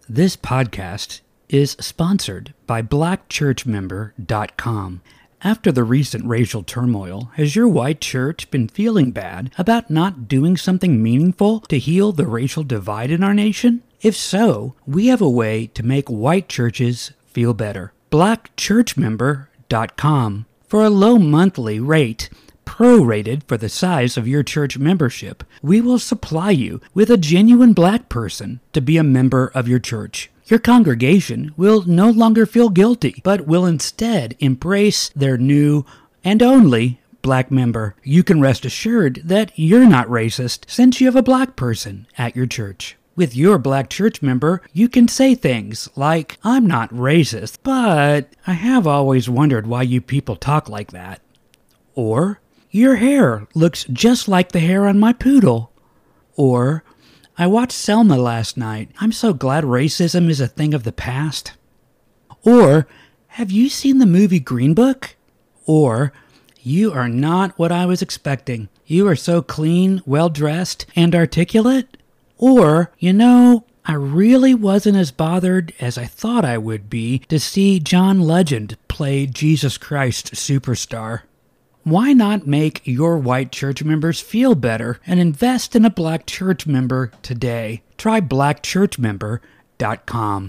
This podcast is sponsored by BlackChurchMember.com. After the recent racial turmoil, has your white church been feeling bad about not doing something meaningful to heal the racial divide in our nation? If so, we have a way to make white churches feel better. BlackChurchMember.com. For a low monthly rate, prorated for the size of your church membership, we will supply you with a genuine black person to be a member of your church. Your congregation will no longer feel guilty, but will instead embrace their new and only black member. You can rest assured that you're not racist since you have a black person at your church. With your black church member, you can say things like, "I'm not racist, but I have always wondered why you people talk like that." Or, "Your hair looks just like the hair on my poodle." Or, "I watched Selma last night. I'm so glad racism is a thing of the past." Or, "Have you seen the movie Green Book?" Or, "You are not what I was expecting. You are so clean, well-dressed, and articulate." Or, "I really wasn't as bothered as I thought I would be to see John Legend play Jesus Christ Superstar." Why not make your white church members feel better and invest in a black church member today? Try BlackChurchMember.com.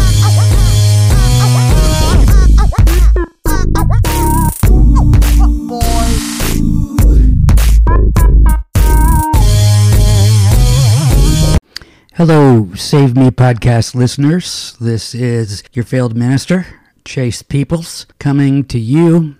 Hello, Save Me Podcast listeners. This is your failed minister, Chase Peoples, coming to you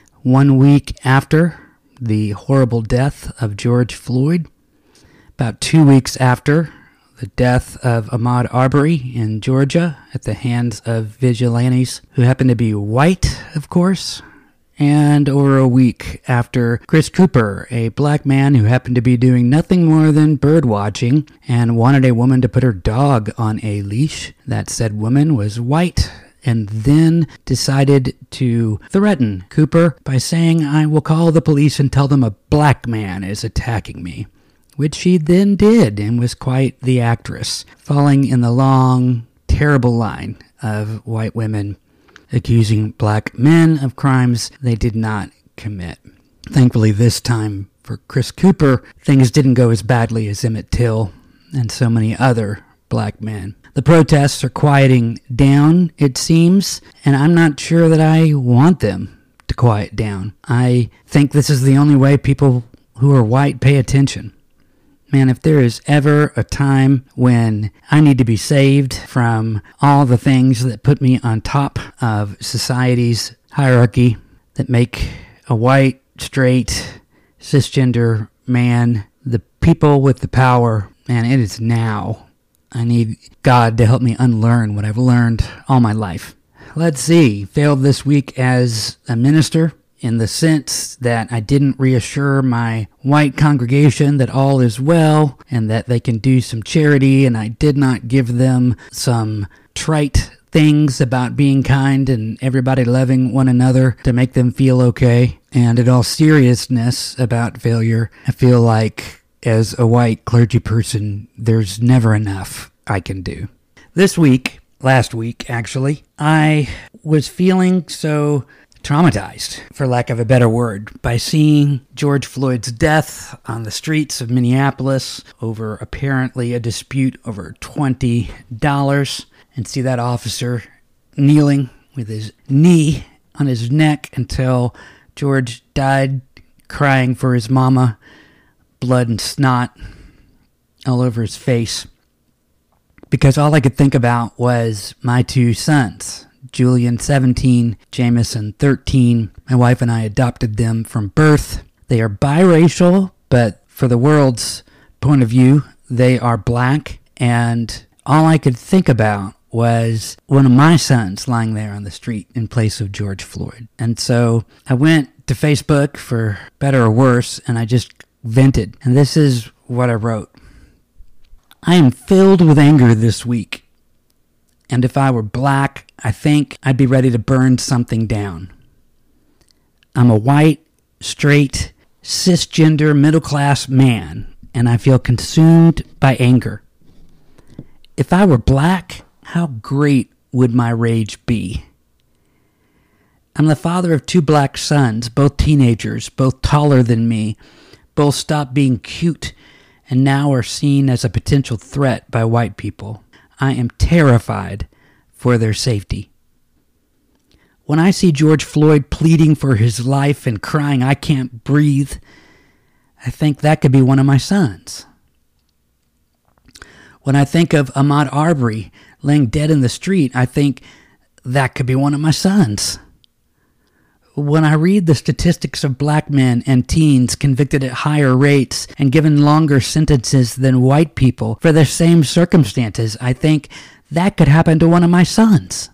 1 week after the horrible death of George Floyd, about 2 weeks after the death of Ahmaud Arbery in Georgia at the hands of vigilantes who happen to be white, of course, and over a week after Chris Cooper, a black man who happened to be doing nothing more than bird watching and wanted a woman to put her dog on a leash. That said woman was white, and then decided to threaten Cooper by saying, "I will call the police and tell them a black man is attacking me," which she then did and was quite the actress, falling in the long, terrible line of white women accusing black men of crimes they did not commit. Thankfully, this time for Chris Cooper, things didn't go as badly as Emmett Till and so many other black men. The protests are quieting down, it seems, and I'm not sure that I want them to quiet down. I think this is the only way people who are white pay attention. Man, if there is ever a time when I need to be saved from all the things that put me on top of society's hierarchy that make a white, straight, cisgender man the people with the power, man, it is now. I need God to help me unlearn what I've learned all my life. Let's see. Failed this week as a minister in the sense that I didn't reassure my white congregation that all is well and that they can do some charity, and I did not give them some trite things about being kind and everybody loving one another to make them feel okay. And in all seriousness about failure, I feel like as a white clergy person, there's never enough I can do. Last week actually, I was feeling so traumatized, for lack of a better word, by seeing George Floyd's death on the streets of Minneapolis over apparently a dispute over $20, and see that officer kneeling with his knee on his neck until George died, crying for his mama, blood and snot all over his face. Because all I could think about was my two sons, Julian 17, Jameson 13. My wife and I adopted them from birth. They are biracial, but for the world's point of view, they are black. And all I could think about was one of my sons lying there on the street in place of George Floyd. And so I went to Facebook, for better or worse, and I just vented. And this is what I wrote. I am filled with anger this week. And if I were black, I think I'd be ready to burn something down. I'm a white, straight, cisgender, middle-class man, and I feel consumed by anger. If I were black, how great would my rage be? I'm the father of 2 black sons, both teenagers, both taller than me, both stopped being cute and now are seen as a potential threat by white people. I am terrified for their safety. When I see George Floyd pleading for his life and crying, "I can't breathe," I think that could be one of my sons. When I think of Ahmaud Arbery laying dead in the street, I think that could be one of my sons. When I read the statistics of black men and teens convicted at higher rates and given longer sentences than white people for the same circumstances, I think that could happen to one of my sons.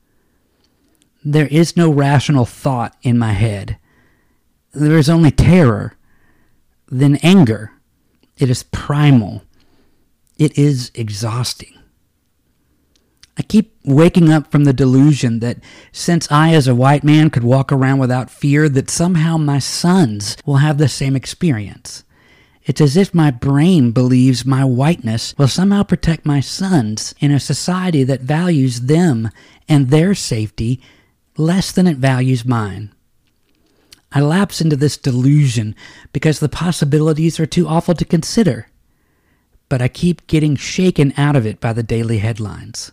There is no rational thought in my head. There is only terror, then anger. It is primal. It is exhausting. I keep waking up from the delusion that since I as a white man could walk around without fear, that somehow my sons will have the same experience. It's as if my brain believes my whiteness will somehow protect my sons in a society that values them and their safety less than it values mine. I lapse into this delusion because the possibilities are too awful to consider, but I keep getting shaken out of it by the daily headlines.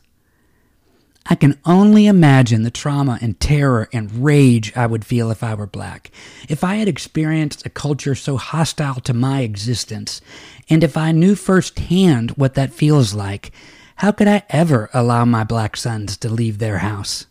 I can only imagine the trauma and terror and rage I would feel if I were black, if I had experienced a culture so hostile to my existence, and if I knew firsthand what that feels like. How could I ever allow my black sons to leave their house?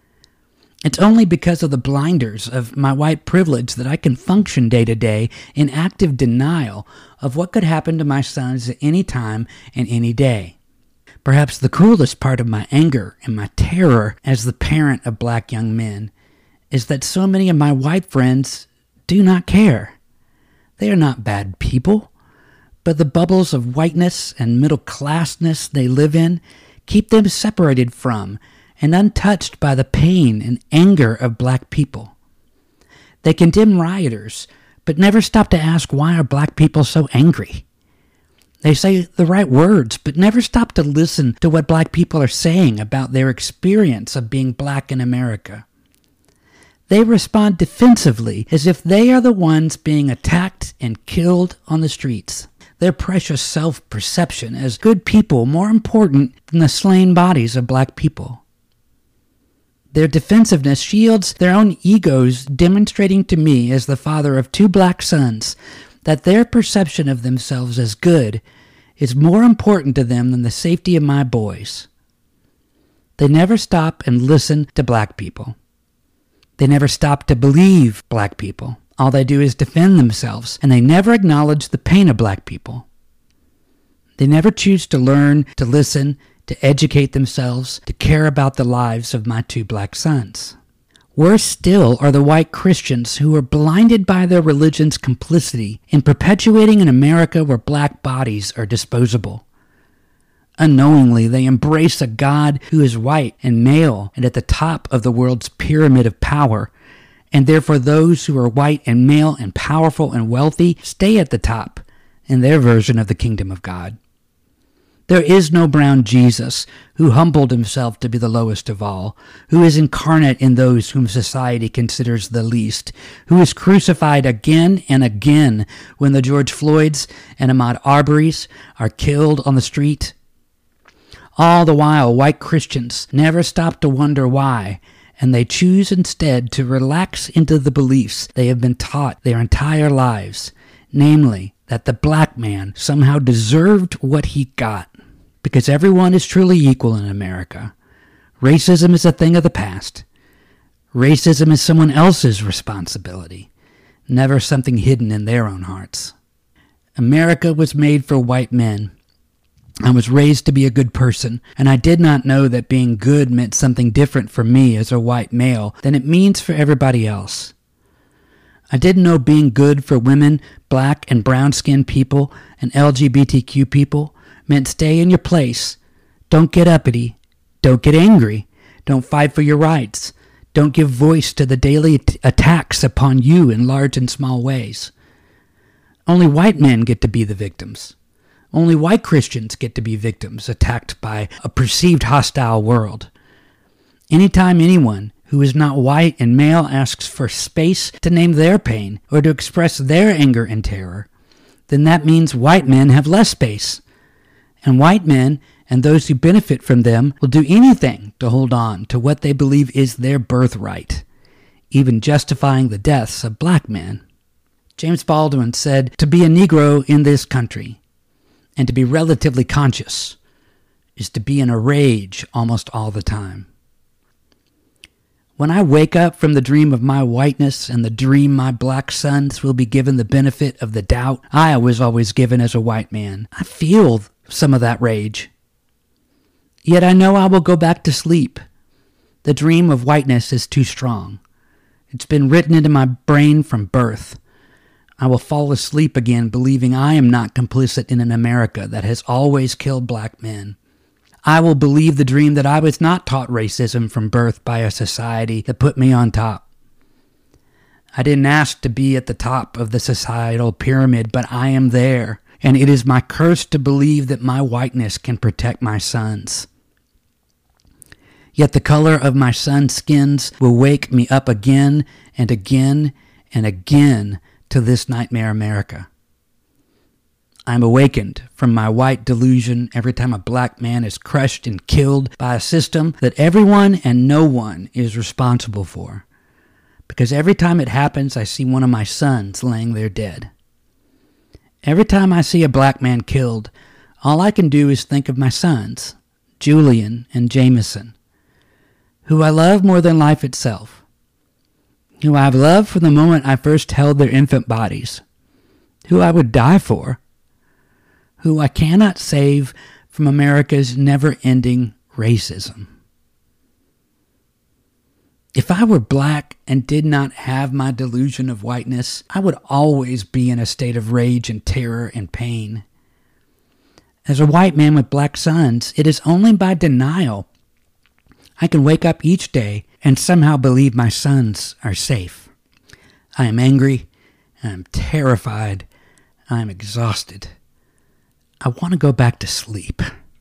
It's only because of the blinders of my white privilege that I can function day to day in active denial of what could happen to my sons at any time and any day. Perhaps the cruelest part of my anger and my terror as the parent of black young men is that so many of my white friends do not care. They are not bad people, but the bubbles of whiteness and middle classness they live in keep them separated from and untouched by the pain and anger of black people. They condemn rioters, but never stop to ask, why are black people so angry? They say the right words, but never stop to listen to what black people are saying about their experience of being black in America. They respond defensively as if they are the ones being attacked and killed on the streets. Their precious self-perception as good people more important than the slain bodies of black people. Their defensiveness shields their own egos, demonstrating to me as the father of 2 black sons that their perception of themselves as good is more important to them than the safety of my boys. They never stop and listen to black people. They never stop to believe black people. All they do is defend themselves, and they never acknowledge the pain of black people. They never choose to learn, to listen, to educate themselves, to care about the lives of my 2 black sons. Worse still are the white Christians who are blinded by their religion's complicity in perpetuating an America where black bodies are disposable. Unknowingly, they embrace a God who is white and male and at the top of the world's pyramid of power, and therefore those who are white and male and powerful and wealthy stay at the top in their version of the kingdom of God. There is no brown Jesus who humbled himself to be the lowest of all, who is incarnate in those whom society considers the least, who is crucified again and again when the George Floyds and Ahmaud Arbery's are killed on the street. All the while, white Christians never stop to wonder why, and they choose instead to relax into the beliefs they have been taught their entire lives, namely, that the black man somehow deserved what he got. Because everyone is truly equal in America. Racism is a thing of the past. Racism is someone else's responsibility, never something hidden in their own hearts. America was made for white men. I was raised to be a good person, and I did not know that being good meant something different for me as a white male than it means for everybody else. I didn't know being good for women, black and brown-skinned people, and LGBTQ people meant stay in your place, don't get uppity, don't get angry, don't fight for your rights, don't give voice to the daily attacks upon you in large and small ways. Only white men get to be the victims. Only white Christians get to be victims attacked by a perceived hostile world. Anytime anyone who is not white and male asks for space to name their pain or to express their anger and terror, then that means white men have less space. And white men and those who benefit from them will do anything to hold on to what they believe is their birthright, even justifying the deaths of black men. James Baldwin said, "To be a Negro in this country and to be relatively conscious is to be in a rage almost all the time." When I wake up from the dream of my whiteness and the dream my black sons will be given the benefit of the doubt I was always given as a white man, I feel some of that rage. Yet I know I will go back to sleep. The dream of whiteness is too strong. It's been written into my brain from birth. I will fall asleep again believing I am not complicit in an America that has always killed black men. I will believe the dream that I was not taught racism from birth by a society that put me on top. I didn't ask to be at the top of the societal pyramid, but I am there, and it is my curse to believe that my whiteness can protect my sons. Yet the color of my sons' skins will wake me up again and again and again to this nightmare America. I am awakened from my white delusion every time a black man is crushed and killed by a system that everyone and no one is responsible for. Because every time it happens, I see one of my sons laying there dead. Every time I see a black man killed, all I can do is think of my sons, Julian and Jameson, who I love more than life itself, who I have loved from the moment I first held their infant bodies, who I would die for, who I cannot save from America's never-ending racism. If I were black and did not have my delusion of whiteness, I would always be in a state of rage and terror and pain. As a white man with black sons, it is only by denial I can wake up each day and somehow believe my sons are safe. I am angry, I am terrified, I am exhausted. I want to go back to sleep.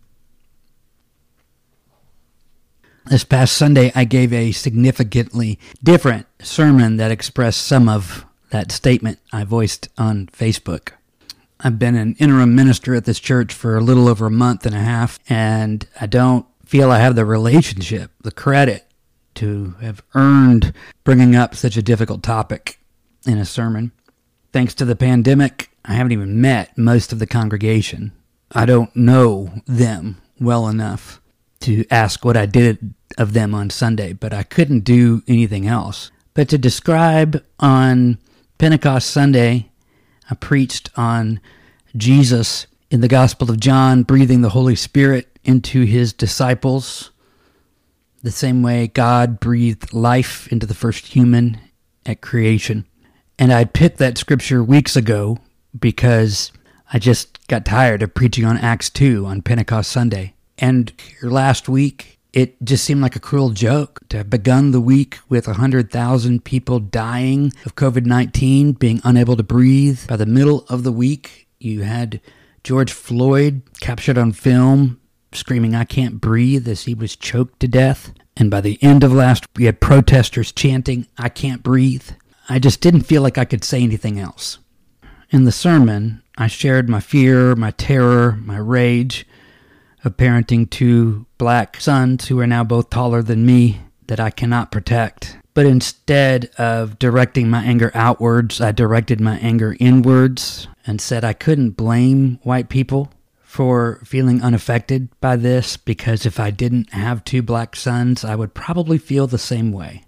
This past Sunday, I gave a significantly different sermon that expressed some of that statement I voiced on Facebook. I've been an interim minister at this church for a little over a month and a half, and I don't feel I have the relationship, the credit to have earned bringing up such a difficult topic in a sermon. Thanks to the pandemic, I haven't even met most of the congregation. I don't know them well enough to ask what I did of them on Sunday, but I couldn't do anything else. But to describe on Pentecost Sunday, I preached on Jesus in the Gospel of John breathing the Holy Spirit into his disciples, the same way God breathed life into the first human at creation. And I picked that scripture weeks ago because I just got tired of preaching on Acts 2 on Pentecost Sunday. And last week, it just seemed like a cruel joke to have begun the week with 100,000 people dying of COVID-19, being unable to breathe. By the middle of the week, you had George Floyd captured on film screaming, "I can't breathe," as he was choked to death. And by the end of last week, we had protesters chanting, "I can't breathe." I just didn't feel like I could say anything else. In the sermon, I shared my fear, my terror, my rage of parenting two black sons who are now both taller than me that I cannot protect. But instead of directing my anger outwards, I directed my anger inwards and said I couldn't blame white people for feeling unaffected by this, because if I didn't have two black sons, I would probably feel the same way.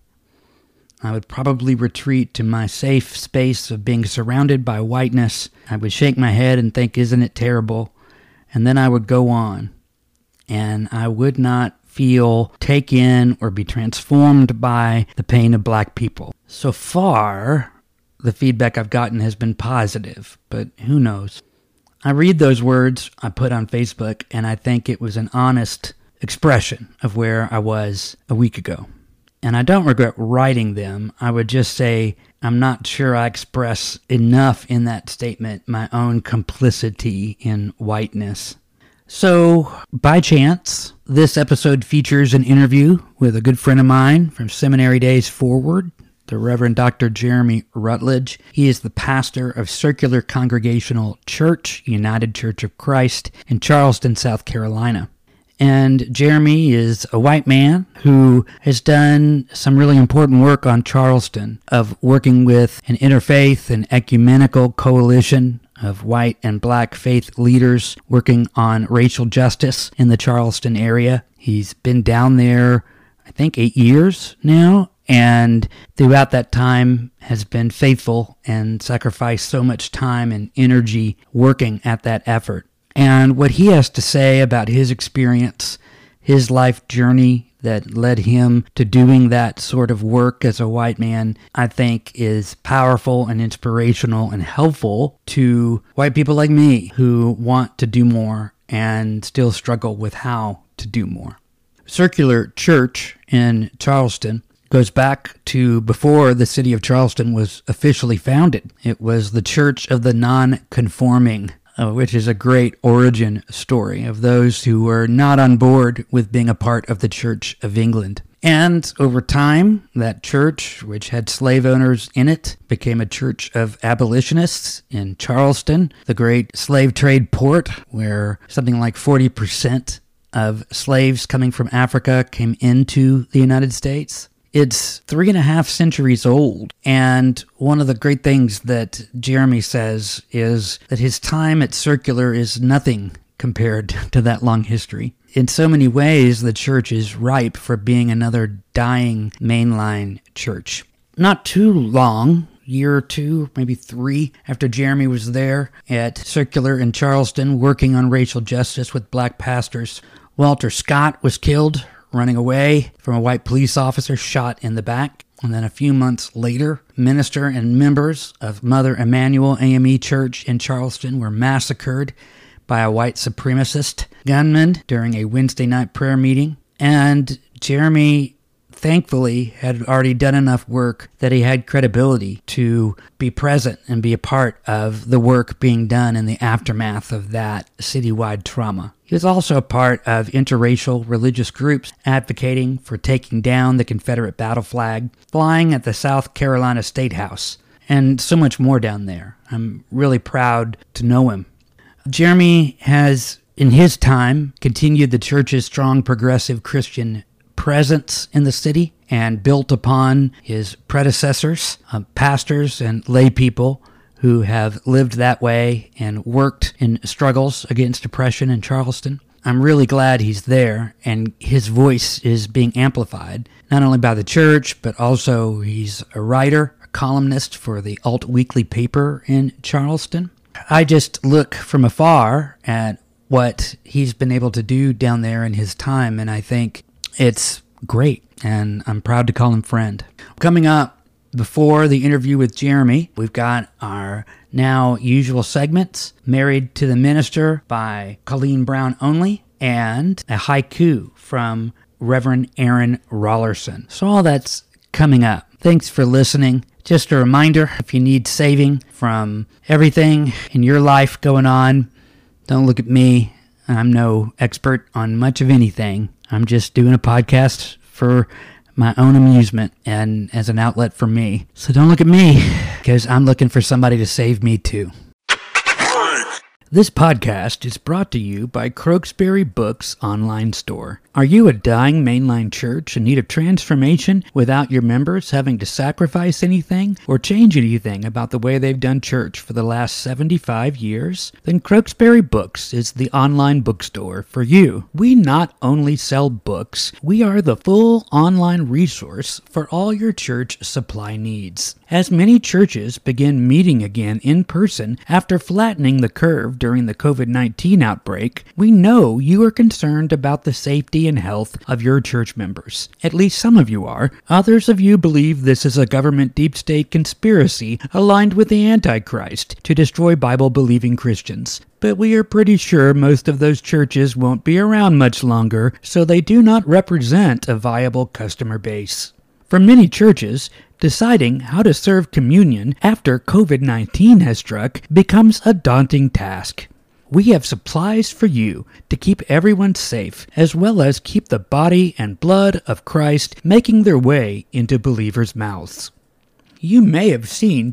I would probably retreat to my safe space of being surrounded by whiteness. I would shake my head and think, "Isn't it terrible?" And then I would go on. And I would not feel taken or be transformed by the pain of black people. So far, the feedback I've gotten has been positive, but who knows? I read those words I put on Facebook, and I think it was an honest expression of where I was a week ago. and I don't regret writing them. I would just say I'm not sure I express enough in that statement my own complicity in whiteness. So, by chance, this episode features an interview with a good friend of mine from seminary days forward, the Reverend Dr. Jeremy Rutledge. He is the pastor of Circular Congregational Church, United Church of Christ in Charleston, South Carolina. And Jeremy is a white man who has done some really important work on Charleston, of working with an interfaith and ecumenical coalition of white and black faith leaders working on racial justice in the Charleston area. He's been down there, I think, 8 years now, and throughout that time has been faithful and sacrificed so much time and energy working at that effort. And what he has to say about his experience, his life journey that led him to doing that sort of work as a white man, I think is powerful and inspirational and helpful to white people like me who want to do more and still struggle with how to do more. Circular Church in Charleston goes back to before the city of Charleston was officially founded. It was the Church of the Non-Conforming, which is a great origin story of those who were not on board with being a part of the Church of England. And over time, that church, which had slave owners in it, became a church of abolitionists in Charleston, the great slave trade port, where something like 40% of slaves coming from Africa came into the United States. It's 3.5 centuries old, and one of the great things that Jeremy says is that his time at Circular is nothing compared to that long history. In so many ways, the church is ripe for being another dying mainline church. Not too long, year or two, maybe 3, after Jeremy was there at Circular in Charleston working on racial justice with black pastors, Walter Scott was killed running away from a white police officer shot in the back. And then a few months later, minister and members of Mother Emanuel AME Church in Charleston were massacred by a white supremacist gunman during a Wednesday night prayer meeting. And Jeremy, thankfully, had already done enough work that he had credibility to be present and be a part of the work being done in the aftermath of that citywide trauma. He was also a part of interracial religious groups advocating for taking down the Confederate battle flag, flying at the South Carolina State House, and so much more down there. I'm really proud to know him. Jeremy has, in his time, continued the church's strong progressive Christian presence in the city and built upon his predecessors, pastors and lay people who have lived that way and worked in struggles against oppression in Charleston. I'm really glad he's there, and his voice is being amplified, not only by the church, but also he's a writer, a columnist for the Alt Weekly paper in Charleston. I just look from afar at what he's been able to do down there in his time, and I think it's great, and I'm proud to call him friend. Coming up before the interview with Jeremy, we've got our now usual segments, Married to the Minister by Colleen Brown Only, and a haiku from Reverend Aaron Rollerson. So all that's coming up. Thanks for listening. Just a reminder, if you need saving from everything in your life going on, don't look at me. I'm no expert on much of anything. I'm just doing a podcast for my own amusement and as an outlet for me. So don't look at me, because I'm looking for somebody to save me too. This podcast is brought to you by Crokesbury Books online store. Are you a dying mainline church in need of transformation without your members having to sacrifice anything or change anything about the way they've done church for the last 75 years? Then Crokesbury Books is the online bookstore for you. We not only sell books, we are the full online resource for all your church supply needs. As many churches begin meeting again in person after flattening the curve during the COVID-19 outbreak, we know you are concerned about the safety and health of your church members. At least some of you are. Others of you believe this is a government deep state conspiracy aligned with the Antichrist to destroy Bible-believing Christians. But we are pretty sure most of those churches won't be around much longer, so they do not represent a viable customer base. For many churches, deciding how to serve communion after COVID-19 has struck becomes a daunting task. We have supplies for you to keep everyone safe, as well as keep the body and blood of Christ making their way into believers' mouths. You may have seen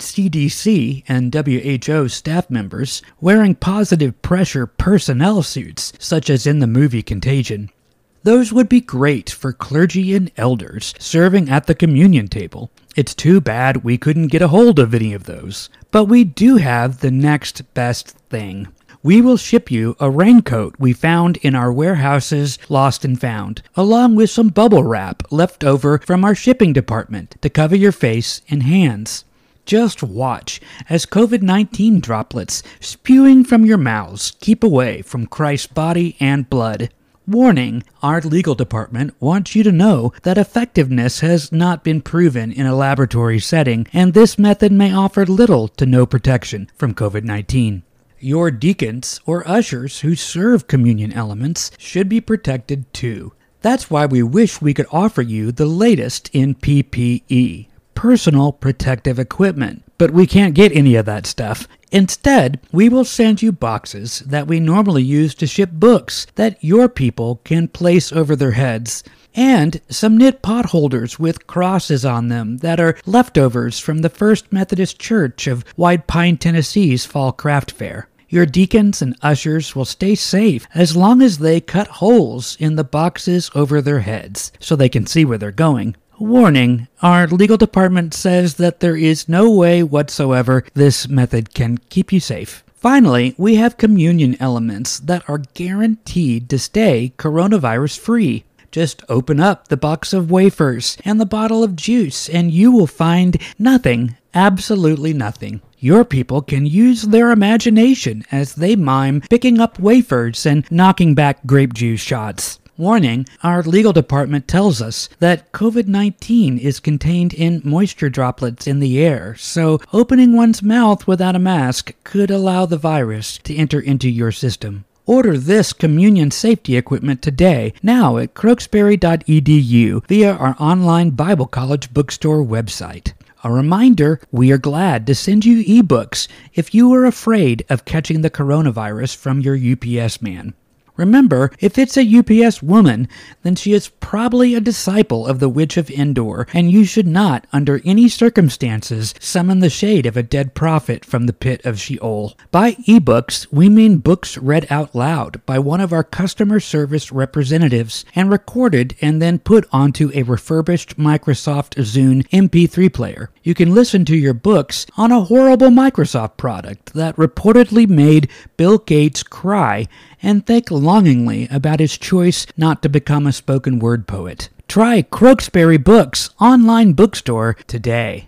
CDC and WHO staff members wearing positive pressure personnel suits, such as in the movie Contagion. Those would be great for clergy and elders serving at the communion table. It's too bad we couldn't get a hold of any of those. But we do have the next best thing. We will ship you a raincoat we found in our warehouses lost and found, along with some bubble wrap left over from our shipping department to cover your face and hands. Just watch as COVID-19 droplets spewing from your mouths keep away from Christ's body and blood. Warning, our legal department wants you to know that effectiveness has not been proven in a laboratory setting, and this method may offer little to no protection from COVID-19. Your deacons or ushers who serve communion elements should be protected too. That's why we wish we could offer you the latest in PPE, personal protective equipment, but we can't get any of that stuff. Instead, we will send you boxes that we normally use to ship books that your people can place over their heads, and some knit pot holders with crosses on them that are leftovers from the First Methodist Church of White Pine, Tennessee's Fall Craft Fair. Your deacons and ushers will stay safe as long as they cut holes in the boxes over their heads so they can see where they're going. Warning, our legal department says that there is no way whatsoever this method can keep you safe. Finally, we have communion elements that are guaranteed to stay coronavirus-free. Just open up the box of wafers and the bottle of juice and you will find nothing, absolutely nothing. Your people can use their imagination as they mime picking up wafers and knocking back grape juice shots. Warning, our legal department tells us that COVID-19 is contained in moisture droplets in the air, so opening one's mouth without a mask could allow the virus to enter into your system. Order this communion safety equipment today, now at crokesbury.edu via our online Bible College bookstore website. A reminder, we are glad to send you ebooks if you are afraid of catching the coronavirus from your UPS man. Remember, if it's a UPS woman, then she is probably a disciple of the Witch of Endor, and you should not, under any circumstances, summon the shade of a dead prophet from the pit of Sheol. By ebooks, we mean books read out loud by one of our customer service representatives and recorded and then put onto a refurbished Microsoft Zune MP3 player. You can listen to your books on a horrible Microsoft product that reportedly made Bill Gates cry and think longingly about his choice not to become a spoken word poet. Try Crokesbury Books online bookstore today.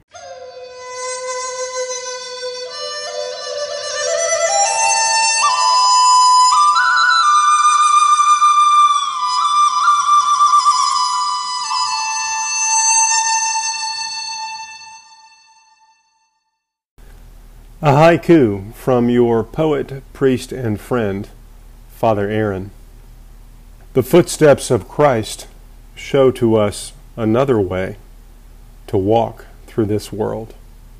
A haiku from your poet, priest, and friend, Father Aaron. The footsteps of Christ show to us another way to walk through this world.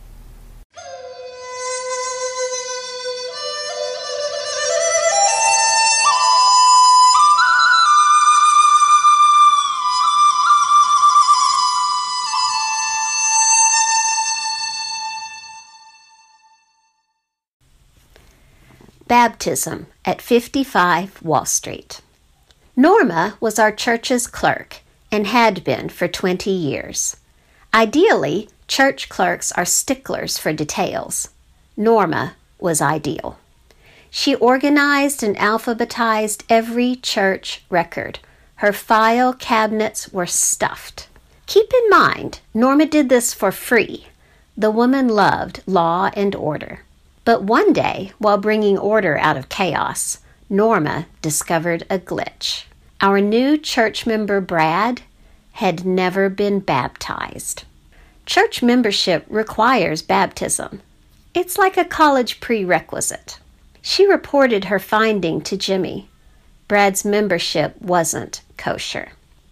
Baptism at 55 Wall Street. Norma was our church's clerk and had been for 20 years. Ideally, church clerks are sticklers for details. Norma was ideal. She organized and alphabetized every church record. Her file cabinets were stuffed. Keep in mind, Norma did this for free. The woman loved law and order. But one day, while bringing order out of chaos, Norma discovered a glitch. Our new church member, Brad, had never been baptized. Church membership requires baptism. It's like a college prerequisite. She reported her finding to Jimmy. Brad's membership wasn't kosher.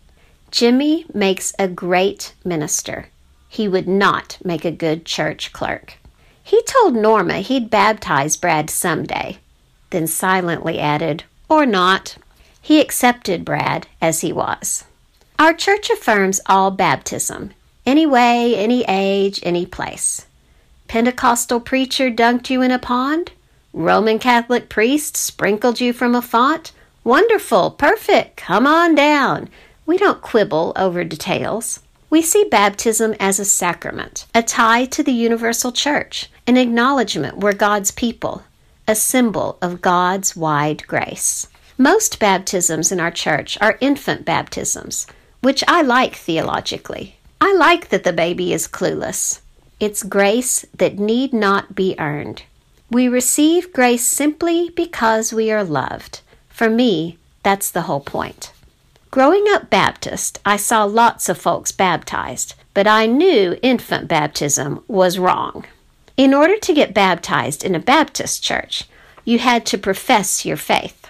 Jimmy makes a great minister. He would not make a good church clerk. He told Norma he'd baptize Brad someday, then silently added, or not. He accepted Brad as he was. Our church affirms all baptism, any way, any age, any place. Pentecostal preacher dunked you in a pond? Roman Catholic priest sprinkled you from a font? Wonderful, perfect, come on down. We don't quibble over details. We see baptism as a sacrament, a tie to the universal church, an acknowledgement we're God's people, a symbol of God's wide grace. Most baptisms in our church are infant baptisms, which I like theologically. I like that the baby is clueless. It's grace that need not be earned. We receive grace simply because we are loved. For me, that's the whole point. Growing up Baptist, I saw lots of folks baptized, but I knew infant baptism was wrong. In order to get baptized in a Baptist church, you had to profess your faith.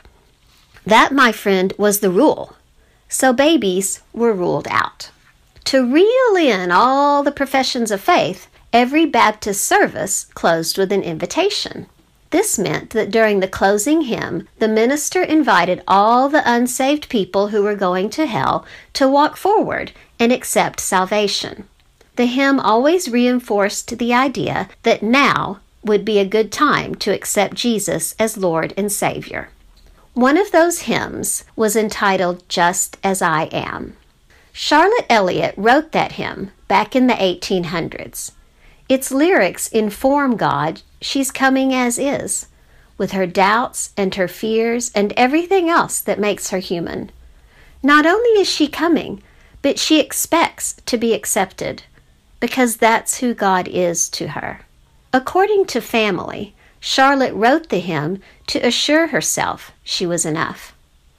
That, my friend, was the rule. So babies were ruled out. To reel in all the professions of faith, every Baptist service closed with an invitation. This meant that during the closing hymn, the minister invited all the unsaved people who were going to hell to walk forward and accept salvation. The hymn always reinforced the idea that now would be a good time to accept Jesus as Lord and Savior. One of those hymns was entitled Just As I Am. Charlotte Elliott wrote that hymn back in the 1800s. Its lyrics inform God she's coming as is, with her doubts and her fears and everything else that makes her human. Not only is she coming, but she expects to be accepted, because that's who God is to her. According to Family, Charlotte wrote the hymn to assure herself she was enough.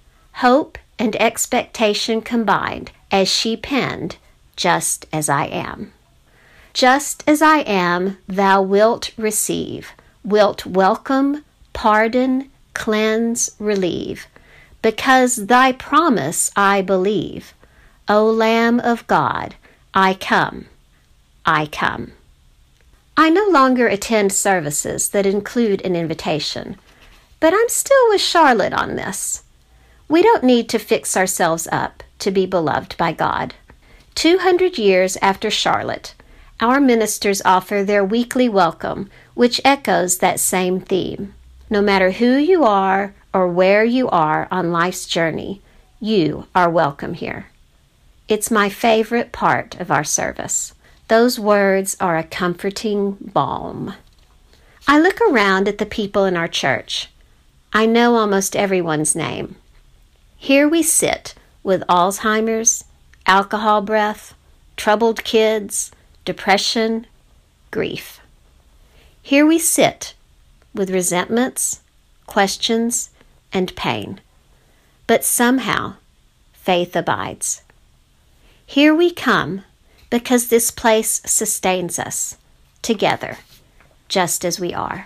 Hope and expectation combined as she penned, Just As I Am. Just as I am, thou wilt receive, wilt welcome, pardon, cleanse, relieve, because thy promise I believe. O Lamb of God, I come, I come. I no longer attend services that include an invitation, but I'm still with Charlotte on this. We don't need to fix ourselves up to be beloved by God. 200 years after Charlotte, our ministers offer their weekly welcome, which echoes that same theme. No matter who you are or where you are on life's journey, you are welcome here. It's my favorite part of our service. Those words are a comforting balm. I look around at the people in our church. I know almost everyone's name. Here we sit with Alzheimer's, alcohol breath, troubled kids, depression, grief. Here we sit with resentments, questions, and pain. But somehow, faith abides. Here we come because this place sustains us, together, just as we are.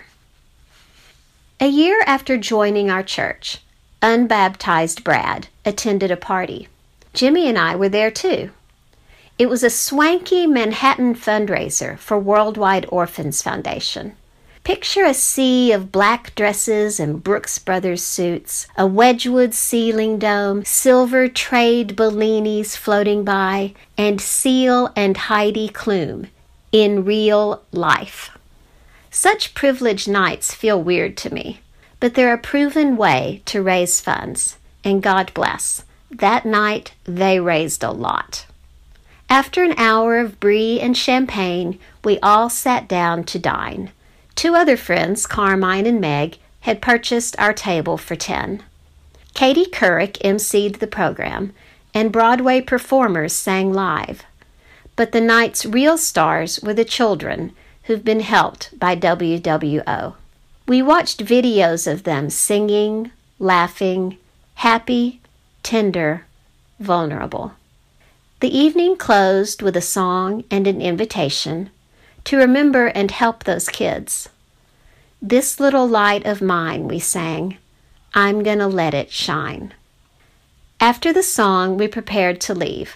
A year after joining our church, unbaptized Brad attended a party. Jimmy and I were there too. It was a swanky Manhattan fundraiser for Worldwide Orphans Foundation. Picture a sea of black dresses and Brooks Brothers suits, a Wedgwood ceiling dome, silver trade Bellinis floating by, and Seal and Heidi Klum in real life. Such privileged nights feel weird to me, but they're a proven way to raise funds, and God bless. That night, they raised a lot. After an hour of brie and champagne, we all sat down to dine. 2 other friends, Carmine and Meg, had purchased our table for 10. Katie Couric emceed the program, and Broadway performers sang live. But the night's real stars were the children who've been helped by WWO. We watched videos of them singing, laughing, happy, tender, vulnerable. The evening closed with a song and an invitation to remember and help those kids. This little light of mine, we sang, I'm gonna let it shine. After the song, we prepared to leave,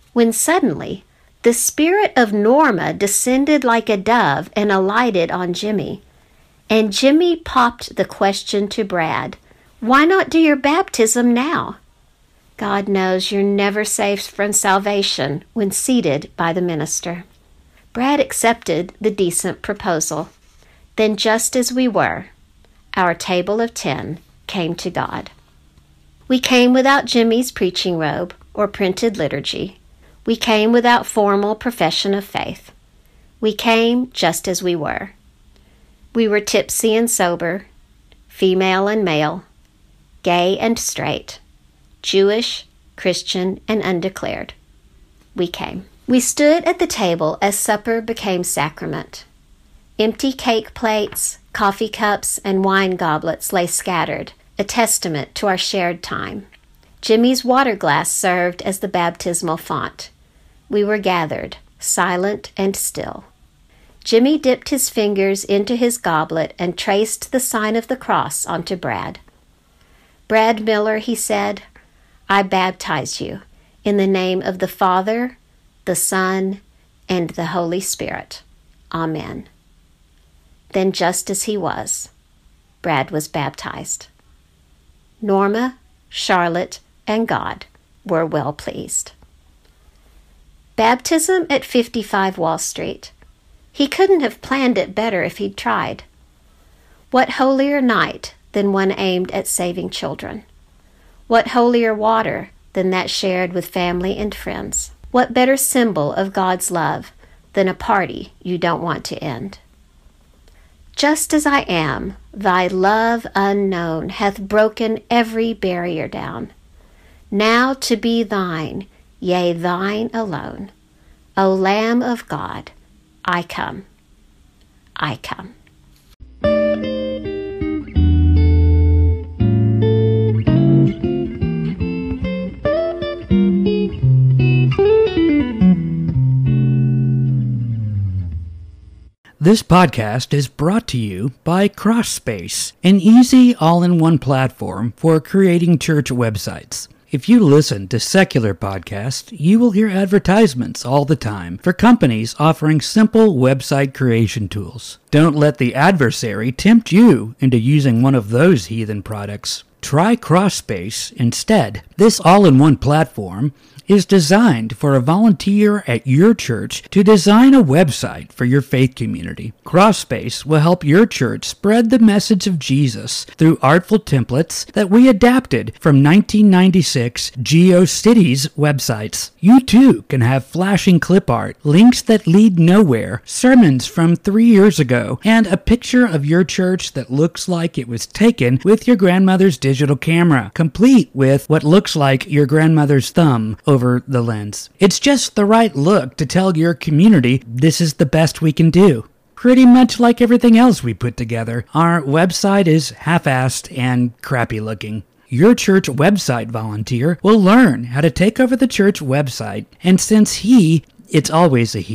when suddenly the spirit of Norma descended like a dove and alighted on Jimmy. And Jimmy popped the question to Brad, "Why not do your baptism now?" God knows you're never safe from salvation when seated by the minister. Brad accepted the decent proposal. Then, just as we were, our table of 10 came to God. We came without Jimmy's preaching robe or printed liturgy. We came without formal profession of faith. We came just as we were. We were tipsy and sober, female and male, gay and straight, Jewish, Christian, and undeclared. We came. We stood at the table as supper became sacrament. Empty cake plates, coffee cups, and wine goblets lay scattered, a testament to our shared time. Jimmy's water glass served as the baptismal font. We were gathered, silent and still. Jimmy dipped his fingers into his goblet and traced the sign of the cross onto Brad. "Brad Miller," he said, "I baptize you in the name of the Father, the Son, and the Holy Spirit. Amen." Then, just as he was, Brad was baptized. Norma, Charlotte, and God were well pleased. Baptism at 55 Wall Street. He couldn't have planned it better if he'd tried. What holier night than one aimed at saving children? What holier water than that shared with family and friends? What better symbol of God's love than a party you don't want to end? Just as I am, thy love unknown hath broken every barrier down. Now to be thine, yea, thine alone. O Lamb of God, I come. I come. This podcast is brought to you by CrossSpace, an easy all-in-one platform for creating church websites. If you listen to secular podcasts, you will hear advertisements all the time for companies offering simple website creation tools. Don't let the adversary tempt you into using one of those heathen products. Try CrossSpace instead. This all-in-one platform is designed for a volunteer at your church to design a website for your faith community. CrossSpace will help your church spread the message of Jesus through artful templates that we adapted from 1996 GeoCities websites. You too can have flashing clip art, links that lead nowhere, sermons from 3 years ago, and a picture of your church that looks like it was taken with your grandmother's digital camera, complete with what looks like your grandmother's thumb over the lens. It's just the right look to tell your community this is the best we can do. Pretty much like everything else we put together, our website is half-assed and crappy looking. Your church website volunteer will learn how to take over the church website, and since it's always a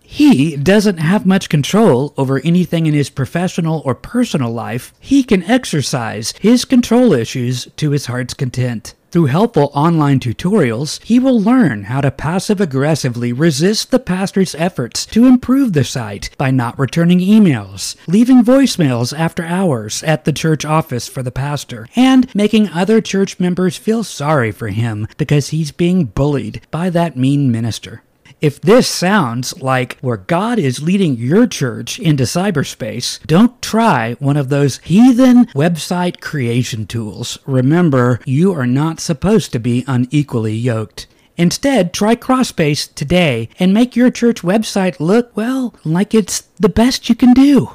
he doesn't have much control over anything in his professional or personal life, he can exercise his control issues to his heart's content. Through helpful online tutorials, he will learn how to passive-aggressively resist the pastor's efforts to improve the site by not returning emails, leaving voicemails after hours at the church office for the pastor, and making other church members feel sorry for him because he's being bullied by that mean minister. If this sounds like where God is leading your church into cyberspace, don't try one of those heathen website creation tools. Remember, you are not supposed to be unequally yoked. Instead, try CrossSpace today and make your church website look, well, like it's the best you can do.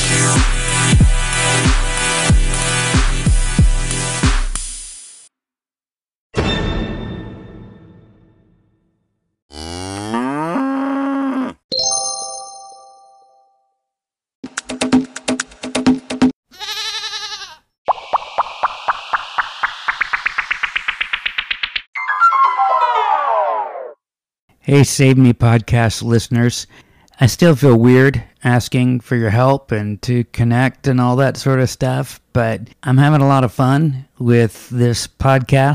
Hey, Save Me podcast listeners. I still feel weird asking for your help and to connect and all that sort of stuff, but I'm having a lot of fun with this podcast,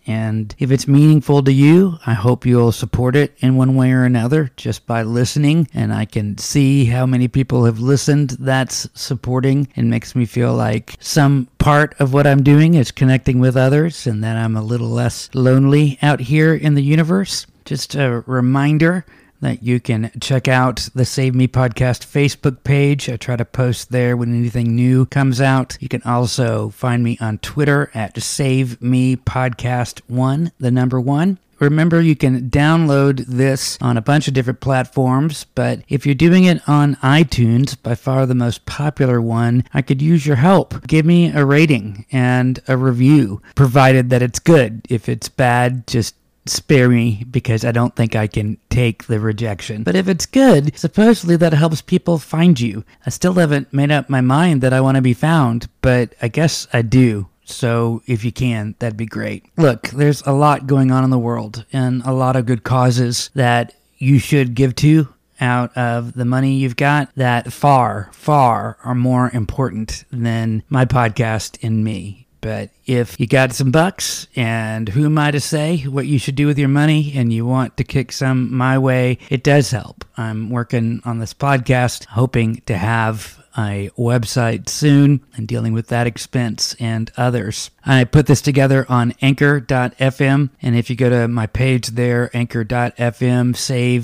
And if it's meaningful to you, I hope you'll support it in one way or another just by listening. And I can see how many people have listened. That's supporting and makes me feel like some part of what I'm doing is connecting with others and that I'm a little less lonely out here in the universe. Just a reminder that you can check out the Save Me Podcast Facebook page. I try to post there when anything new comes out. You can also find me on Twitter at Save Me Podcast 1, the number 1. Remember, you can download this on a bunch of different platforms, but if you're doing it on iTunes, by far the most popular one, I could use your help. Give me a rating and a review, provided that it's good. If it's bad, just spare me because I don't think I can take the rejection. But if it's good, supposedly that helps people find you. I still haven't made up my mind that I want to be found, but I guess I do. So if you can, that'd be great. Look, there's a lot going on in the world and a lot of good causes that you should give to out of the money you've got that far, far are more important than my podcast and me. But if you got some bucks, and who am I to say what you should do with your money, and you want to kick some my way, it does help. I'm working on this podcast, hoping to have a website soon and dealing with that expense and others. I put this together on Anchor.fm, and if you go to my page there, Anchor.fm,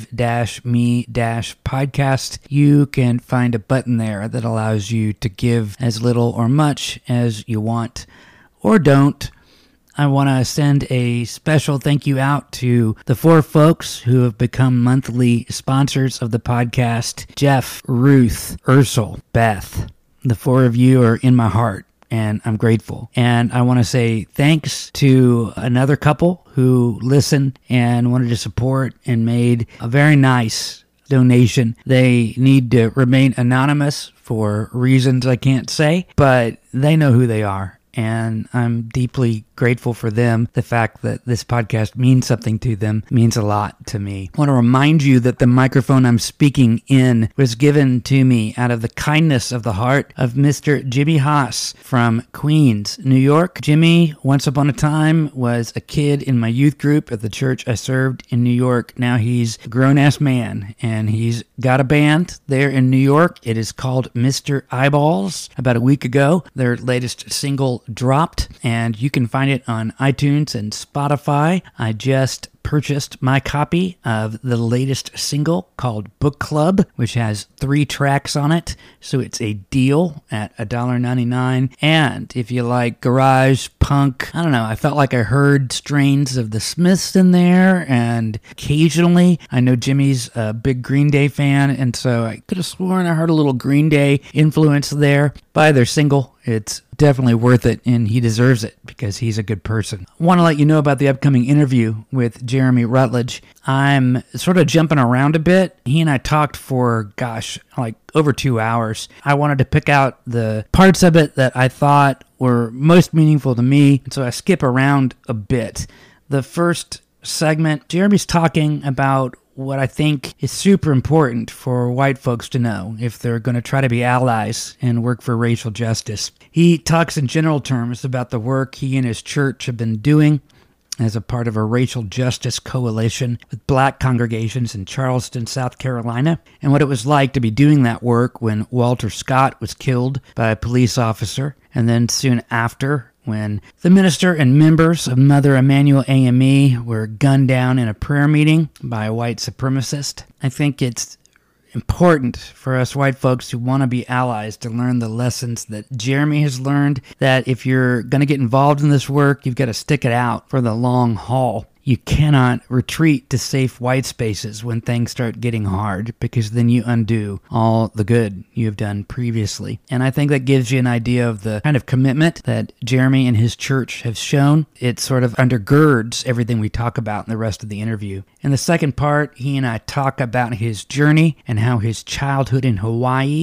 save-me-podcast, you can find a button there that allows you to give as little or much as you want. Or don't. I want to send a special thank you out to the 4 folks who have become monthly sponsors of the podcast: Jeff, Ruth, Ursel, Beth. The 4 of you are in my heart, and I'm grateful. And I want to say thanks to another couple who listened and wanted to support and made a very nice donation. They need to remain anonymous for reasons I can't say, but they know who they are. And I'm deeply grateful for them. The fact that this podcast means something to them means a lot to me. I want to remind you that the microphone I'm speaking in was given to me out of the kindness of the heart of Mr. Jimmy Haas from Queens, New York. Jimmy, once upon a time, was a kid in my youth group at the church I served in New York. Now he's a grown-ass man, and he's got a band there in New York. It is called Mr. Eyeballs. About a week ago, their latest single dropped, and you can find it on iTunes and Spotify. I just purchased my copy of the latest single called Book Club, which has 3 tracks on it, so it's a deal at $1.99. And if you like garage punk, I don't know, I felt like I heard strains of the Smiths in there, and occasionally, I know Jimmy's a big Green Day fan, and so I could have sworn I heard a little Green Day influence there. Buy their single. It's definitely worth it, and he deserves it because he's a good person. I want to let you know about the upcoming interview with Jeremy Rutledge. I'm sort of jumping around a bit. He and I talked for, like over 2 hours. I wanted to pick out the parts of it that I thought were most meaningful to me, and so I skip around a bit. The first segment, Jeremy's talking about what I think is super important for white folks to know if they're going to try to be allies and work for racial justice. He talks in general terms about the work he and his church have been doing as a part of a racial justice coalition with black congregations in Charleston, South Carolina, and what it was like to be doing that work when Walter Scott was killed by a police officer, and then soon after, when the minister and members of Mother Emanuel AME were gunned down in a prayer meeting by a white supremacist. I think it's important for us white folks who want to be allies to learn the lessons that Jeremy has learned, that if you're going to get involved in this work, you've got to stick it out for the long haul. You cannot retreat to safe white spaces when things start getting hard, because then you undo all the good you have done previously. And I think that gives you an idea of the kind of commitment that Jeremy and his church have shown. It sort of undergirds everything we talk about in the rest of the interview. In the second part, he and I talk about his journey and how his childhood in Hawaii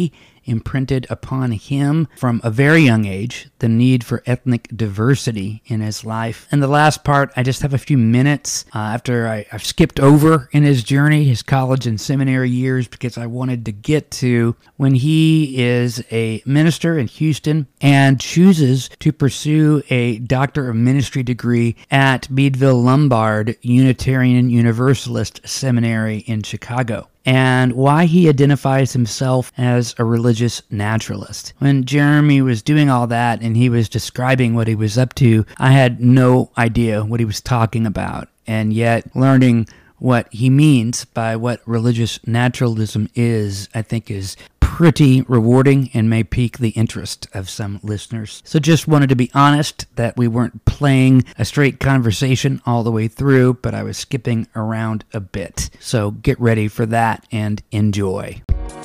imprinted upon him from a very young age the need for ethnic diversity in his life. And the last part, I just have a few minutes after I've skipped over in his journey, his college and seminary years, because I wanted to get to when he is a minister in Houston and chooses to pursue a Doctor of Ministry degree at Meadville Lombard Unitarian Universalist Seminary in Chicago, and why he identifies himself as a religious naturalist. When Jeremy was doing all that and he was describing what he was up to, I had no idea what he was talking about, and yet learning what he means by what religious naturalism is, I think, is pretty rewarding and may pique the interest of some listeners. So just wanted to be honest that we weren't playing a straight conversation all the way through, but I was skipping around a bit. So get ready for that and enjoy.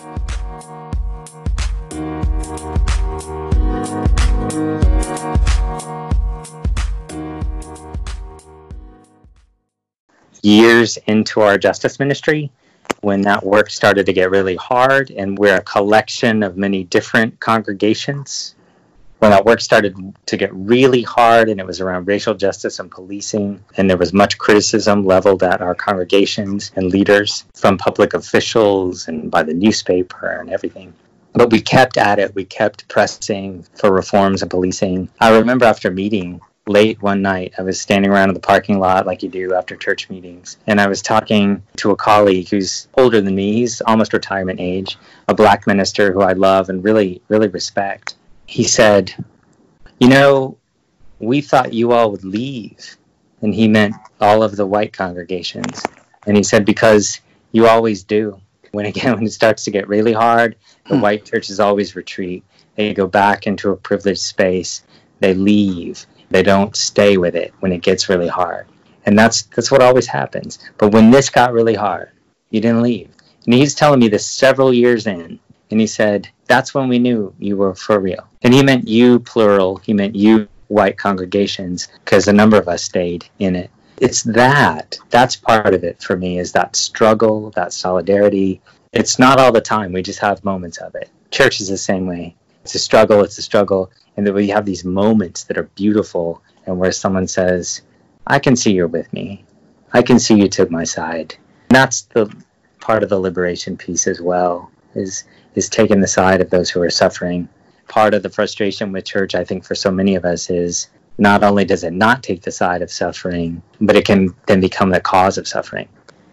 Years into our justice ministry, when that work started to get really hard, and we're a collection of many different congregations, when that work started to get really hard and it was around racial justice and policing, and there was much criticism leveled at our congregations and leaders from public officials and by the newspaper and everything. But we kept at it. We kept pressing for reforms and policing. I remember after meeting late one night, I was standing around in the parking lot like you do after church meetings, and I was talking to a colleague who's older than me. He's almost retirement age, a black minister who I love and really, really respect. He said, "You know, we thought you all would leave." And he meant all of the white congregations. And he said, "Because you always do. When it starts to get really hard, the white churches always retreat. They go back into a privileged space. They leave. They don't stay with it when it gets really hard." And that's what always happens. But when this got really hard, you didn't leave. And he's telling me this several years in. And he said, that's when we knew you were for real. And he meant you, plural. He meant you, white congregations, because a number of us stayed in it. It's that's part of it for me, is that struggle, that solidarity. It's not all the time. We just have moments of it. Church is the same way. It's a struggle. And then we have these moments that are beautiful, and where someone says, I can see you're with me. I can see you took my side. And that's the part of the liberation piece as well, is taking the side of those who are suffering. Part of the frustration with church, I think, for so many of us is not only does it not take the side of suffering, but it can then become the cause of suffering.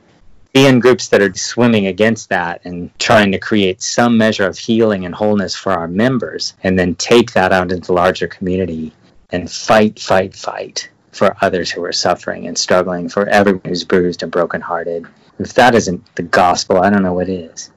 Be in groups that are swimming against that and trying to create some measure of healing and wholeness for our members, and then take that out into the larger community and fight for others who are suffering and struggling, for everyone who's bruised and brokenhearted. If that isn't the gospel, I don't know what is.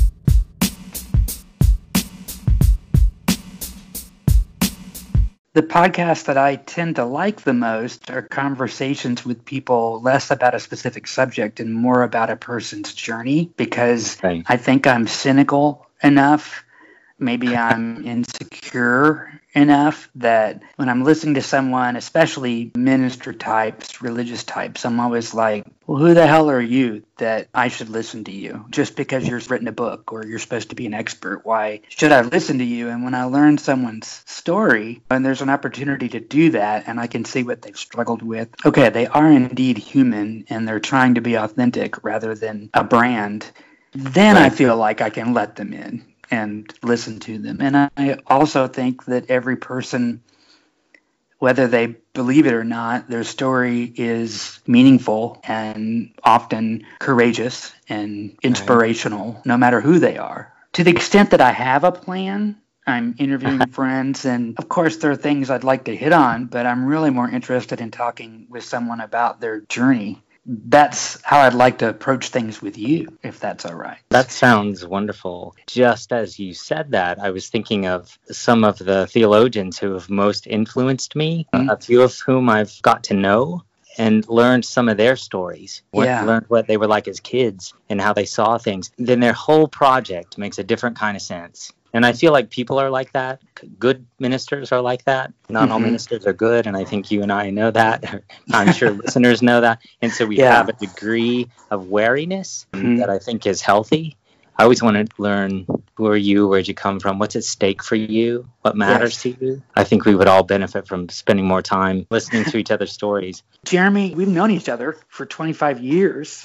The podcasts that I tend to like the most are conversations with people less about a specific subject and more about a person's journey, because Right. I think I'm cynical enough, maybe I'm insecure enough, that when I'm listening to someone, especially minister types, religious types, I'm always like, well, who the hell are you that I should listen to you? Just because you've written a book or you're supposed to be an expert, why should I listen to you? And when I learn someone's story, and there's an opportunity to do that, and I can see what they've struggled with, okay, they are indeed human and they're trying to be authentic rather than a brand, then I feel like I can let them in and listen to them. And I also think that every person, whether they believe it or not, their story is meaningful and often courageous and inspirational, no matter who they are. To the extent that I have a plan, I'm interviewing friends, and of course there are things I'd like to hit on, but I'm really more interested in talking with someone about their journey. That's how I'd like to approach things with you, if that's all right. That sounds wonderful. Just as you said that, I was thinking of some of the theologians who have most influenced me, a few of whom I've got to know and learned some of their stories. Learned what they were like as kids and how they saw things. Then their whole project makes a different kind of sense. And I feel like people are like that. Good ministers are like that. Not all ministers are good, and I think you and I know that. I'm sure listeners know that. And so we have a degree of wariness that I think is healthy. I always want to learn who are you, where'd you come from, what's at stake for you, what matters to you, I think we would all benefit from spending more time listening to each other's stories. Jeremy, we've known each other for 25 years,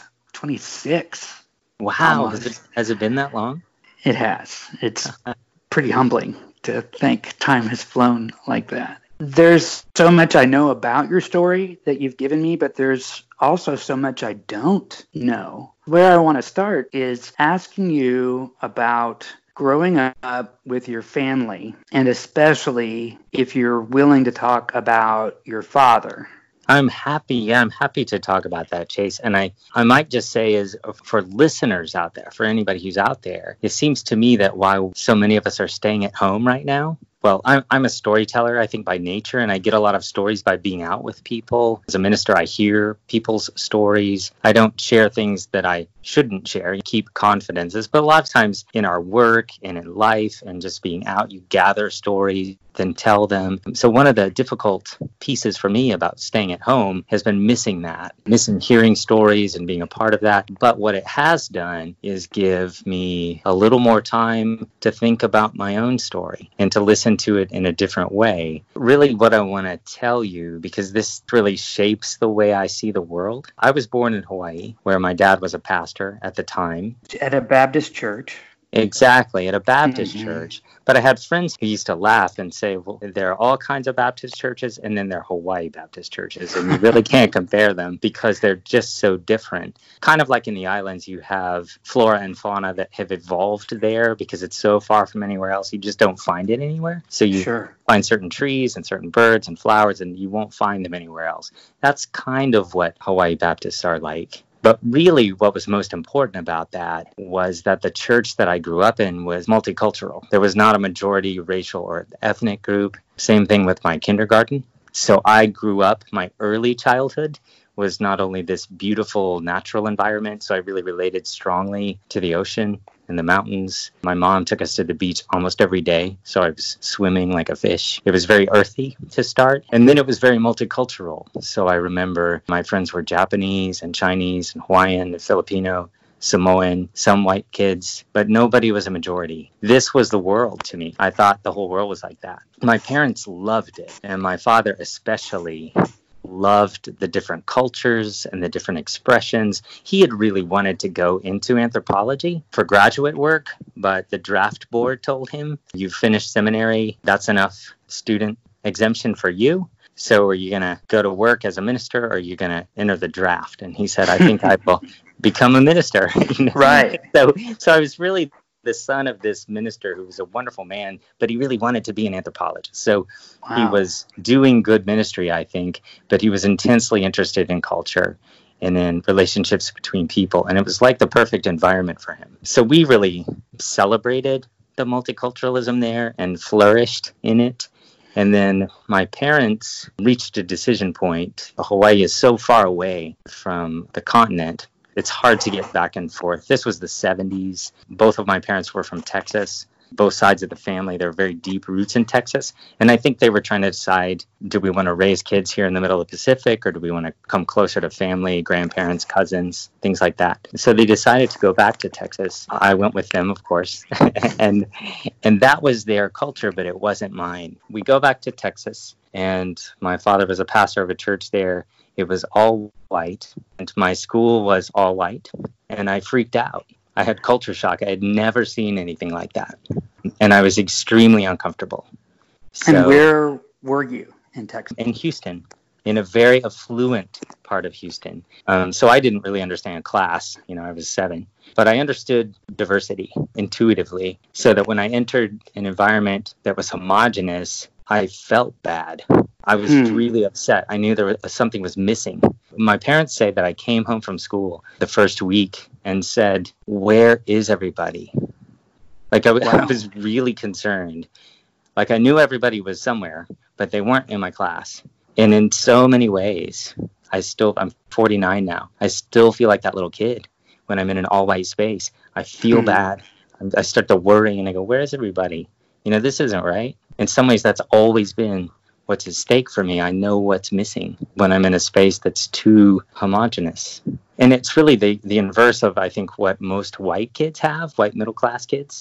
26. Wow, has it been that long? It has. It's pretty humbling to think time has flown like that. There's so much I know about your story that you've given me, but there's also so much I don't know. Where I want to start is asking you about growing up with your family, and especially if you're willing to talk about your father. I'm happy to talk about that, Chase. And I might just say is for listeners out there, for anybody who's out there, it seems to me that while so many of us are staying at home right now, well, I'm a storyteller, I think, by nature, and I get a lot of stories by being out with people. As a minister, I hear people's stories. I don't share things that I shouldn't share. You keep confidences. But a lot of times in our work and in life and just being out, you gather stories, then tell them. So one of the difficult pieces for me about staying at home has been missing hearing stories and being a part of that. But what it has done is give me a little more time to think about my own story and to listen to it in a different way. Really what I want to tell you, because this really shapes the way I see the world. I was born in Hawaii, where my dad was a pastor at the time. At a Baptist church. Exactly, at a Baptist church. But I had friends who used to laugh and say, well, there are all kinds of Baptist churches, and then there are Hawaii Baptist churches, and you really can't compare them because they're just so different. Kind of like in the islands, you have flora and fauna that have evolved there because it's so far from anywhere else, you just don't find it anywhere. So you find certain trees and certain birds and flowers, and you won't find them anywhere else. That's kind of what Hawaii Baptists are like. But really what was most important about that was that the church that I grew up in was multicultural. There was not a majority racial or ethnic group. Same thing with my kindergarten. So I grew up, my early childhood was not only this beautiful natural environment, so I really related strongly to the ocean and the mountains. My mom took us to the beach almost every day, so I was swimming like a fish. It was very earthy to start, and then it was very multicultural. So I remember my friends were Japanese and Chinese and Hawaiian and Filipino, Samoan, some white kids, but nobody was a majority. This was the world to me. I thought the whole world was like that. My parents loved it, and my father especially loved the different cultures and the different expressions. He had really wanted to go into anthropology for graduate work, but the draft board told him, you've finished seminary, that's enough student exemption for you. So are you going to go to work as a minister, or are you going to enter the draft? And he said, I think I will become a minister. Right. So I was really the son of this minister who was a wonderful man, but he really wanted to be an anthropologist. So He was doing good ministry, I think, but he was intensely interested in culture and in relationships between people. And it was like the perfect environment for him. So we really celebrated the multiculturalism there and flourished in it. And then my parents reached a decision point. Hawaii is so far away from the continent. It's hard to get back and forth. This was the 70s. Both of my parents were from Texas. Both sides of the family, there are very deep roots in Texas. And I think they were trying to decide, do we want to raise kids here in the middle of the Pacific, or do we want to come closer to family, grandparents, cousins, things like that? So they decided to go back to Texas. I went with them, of course. and that was their culture, but it wasn't mine. We go back to Texas, and my father was a pastor of a church there. It was all white, and my school was all white, and I freaked out. I had culture shock. I had never seen anything like that, and I was extremely uncomfortable. And where were you in Texas? In Houston, in a very affluent part of Houston. So I didn't really understand class. I was 7, but I understood diversity intuitively, so that when I entered an environment that was homogenous, I felt bad. I was really upset. I knew something was missing. My parents say that I came home from school the first week and said, where is everybody? Like I was really concerned. Like I knew everybody was somewhere, but they weren't in my class. And in so many ways, I'm 49 now. I still feel like that little kid when I'm in an all white space. I feel bad. I start to worry and I go, where is everybody? This isn't right. In some ways, that's always been what's at stake for me. I know what's missing when I'm in a space that's too homogenous. And it's really the inverse of, I think, what most white kids have, white middle-class kids.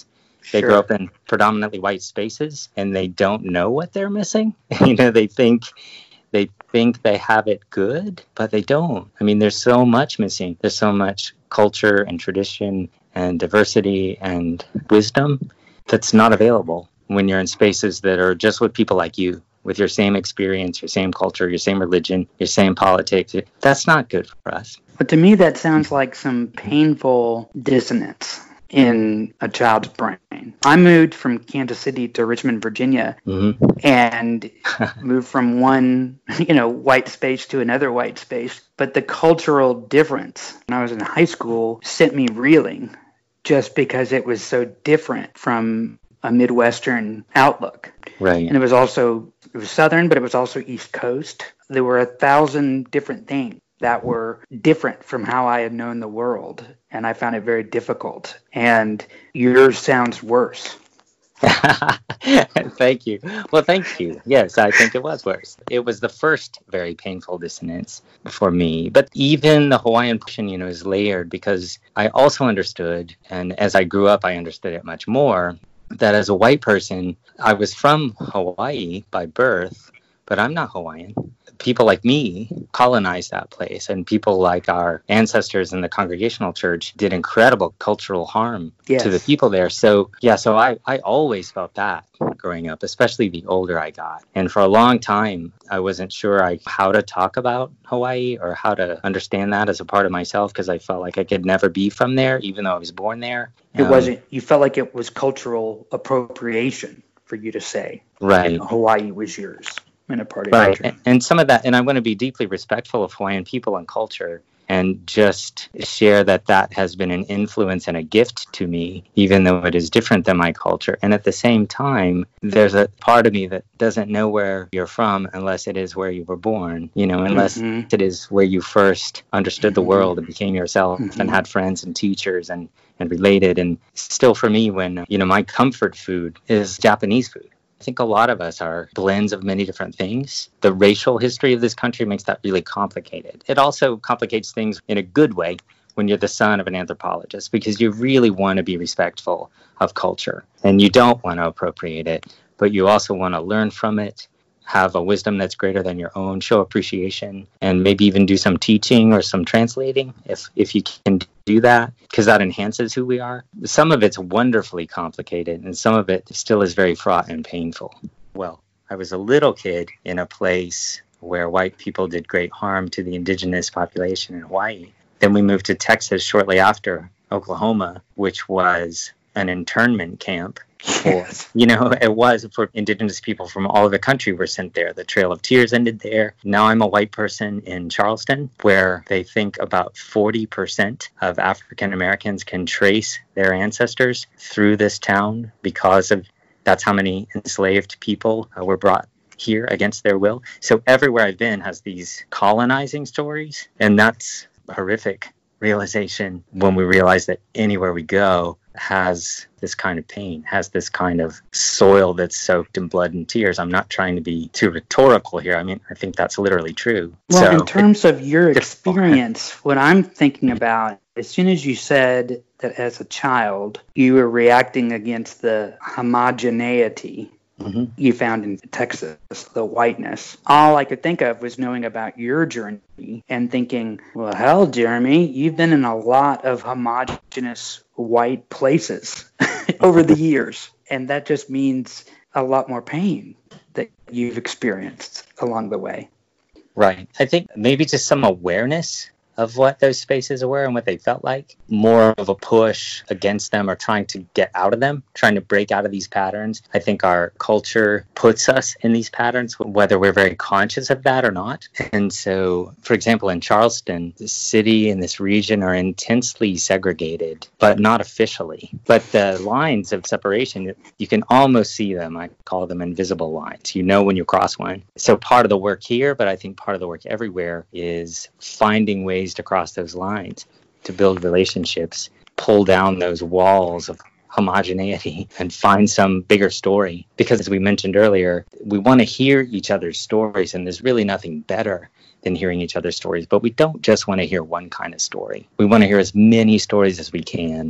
They grow up in predominantly white spaces, and they don't know what they're missing. They think they have it good, but they don't. I mean, there's so much missing. There's so much culture and tradition and diversity and wisdom that's not available when you're in spaces that are just with people like you, with your same experience, your same culture, your same religion, your same politics. That's not good for us. But to me, that sounds like some painful dissonance in a child's brain. I moved from Kansas City to Richmond, Virginia, and moved from one, white space to another white space. But the cultural difference when I was in high school sent me reeling just because it was so different from a Midwestern outlook. Right. And it was Southern, but it was also East Coast. There were 1,000 different things that were different from how I had known the world. And I found it very difficult. And yours sounds worse. Thank you. Well, thank you. Yes, I think it was worse. It was the first very painful dissonance for me. But even the Hawaiian portion, is layered, because I also understood, and as I grew up, I understood it much more, that as a white person, I was from Hawaii by birth, but I'm not Hawaiian. People like me colonized that place, and people like our ancestors in the Congregational Church did incredible cultural harm to the people there. So I always felt that growing up, especially the older I got. And for a long time, I wasn't sure how to talk about Hawaii or how to understand that as a part of myself, because I felt like I could never be from there, even though I was born there. You felt like it was cultural appropriation for you to say. Right. Hawaii was yours. And a part of right. And some of that, and I want to be deeply respectful of Hawaiian people and culture, and just share that has been an influence and a gift to me, even though it is different than my culture. And at the same time, there's a part of me that doesn't know where you're from unless it is where you were born, unless it is where you first understood the world and became yourself and had friends and teachers and related. And still for me, when, my comfort food is Japanese food. I think a lot of us are blends of many different things. The racial history of this country makes that really complicated. It also complicates things in a good way when you're the son of an anthropologist, because you really want to be respectful of culture and you don't want to appropriate it, but you also want to learn from it, have a wisdom that's greater than your own, show appreciation, and maybe even do some teaching or some translating if you can do that, because that enhances who we are. Some of it's wonderfully complicated, and some of it still is very fraught and painful. Well, I was a little kid in a place where white people did great harm to the indigenous population in Hawaii. Then we moved to Texas shortly after, Oklahoma, which was an internment camp. It was for indigenous people from all over the country were sent there. The Trail of Tears ended there. Now I'm a white person in Charleston, where they think about 40% of African Americans can trace their ancestors through this town because of that's how many enslaved people were brought here against their will. So everywhere I've been has these colonizing stories, and that's a horrific realization when we realize that anywhere we go has this kind of pain, has this kind of soil that's soaked in blood and tears. I'm not trying to be too rhetorical here. I mean, I think that's literally true. Well, in terms of your experience, what I'm thinking about, as soon as you said that as a child, you were reacting against the homogeneity you found in Texas, the whiteness. All I could think of was knowing about your journey and thinking, well, hell, Jeremy, you've been in a lot of homogenous white places over the years. And that just means a lot more pain that you've experienced along the way. Right. I think maybe just some awareness of what those spaces were and what they felt like, more of a push against them or trying to get out of them, trying to break out of these patterns. I think our culture puts us in these patterns, whether we're very conscious of that or not. And so, for example, in Charleston, the city and this region are intensely segregated, but not officially. But the lines of separation, you can almost see them. I call them invisible lines. You know when you cross one. So part of the work here, but I think part of the work everywhere, is finding ways to cross those lines, to build relationships, pull down those walls of homogeneity and find some bigger story. Because as we mentioned earlier, we want to hear each other's stories, and there's really nothing better than hearing each other's stories. But we don't just want to hear one kind of story. We want to hear as many stories as we can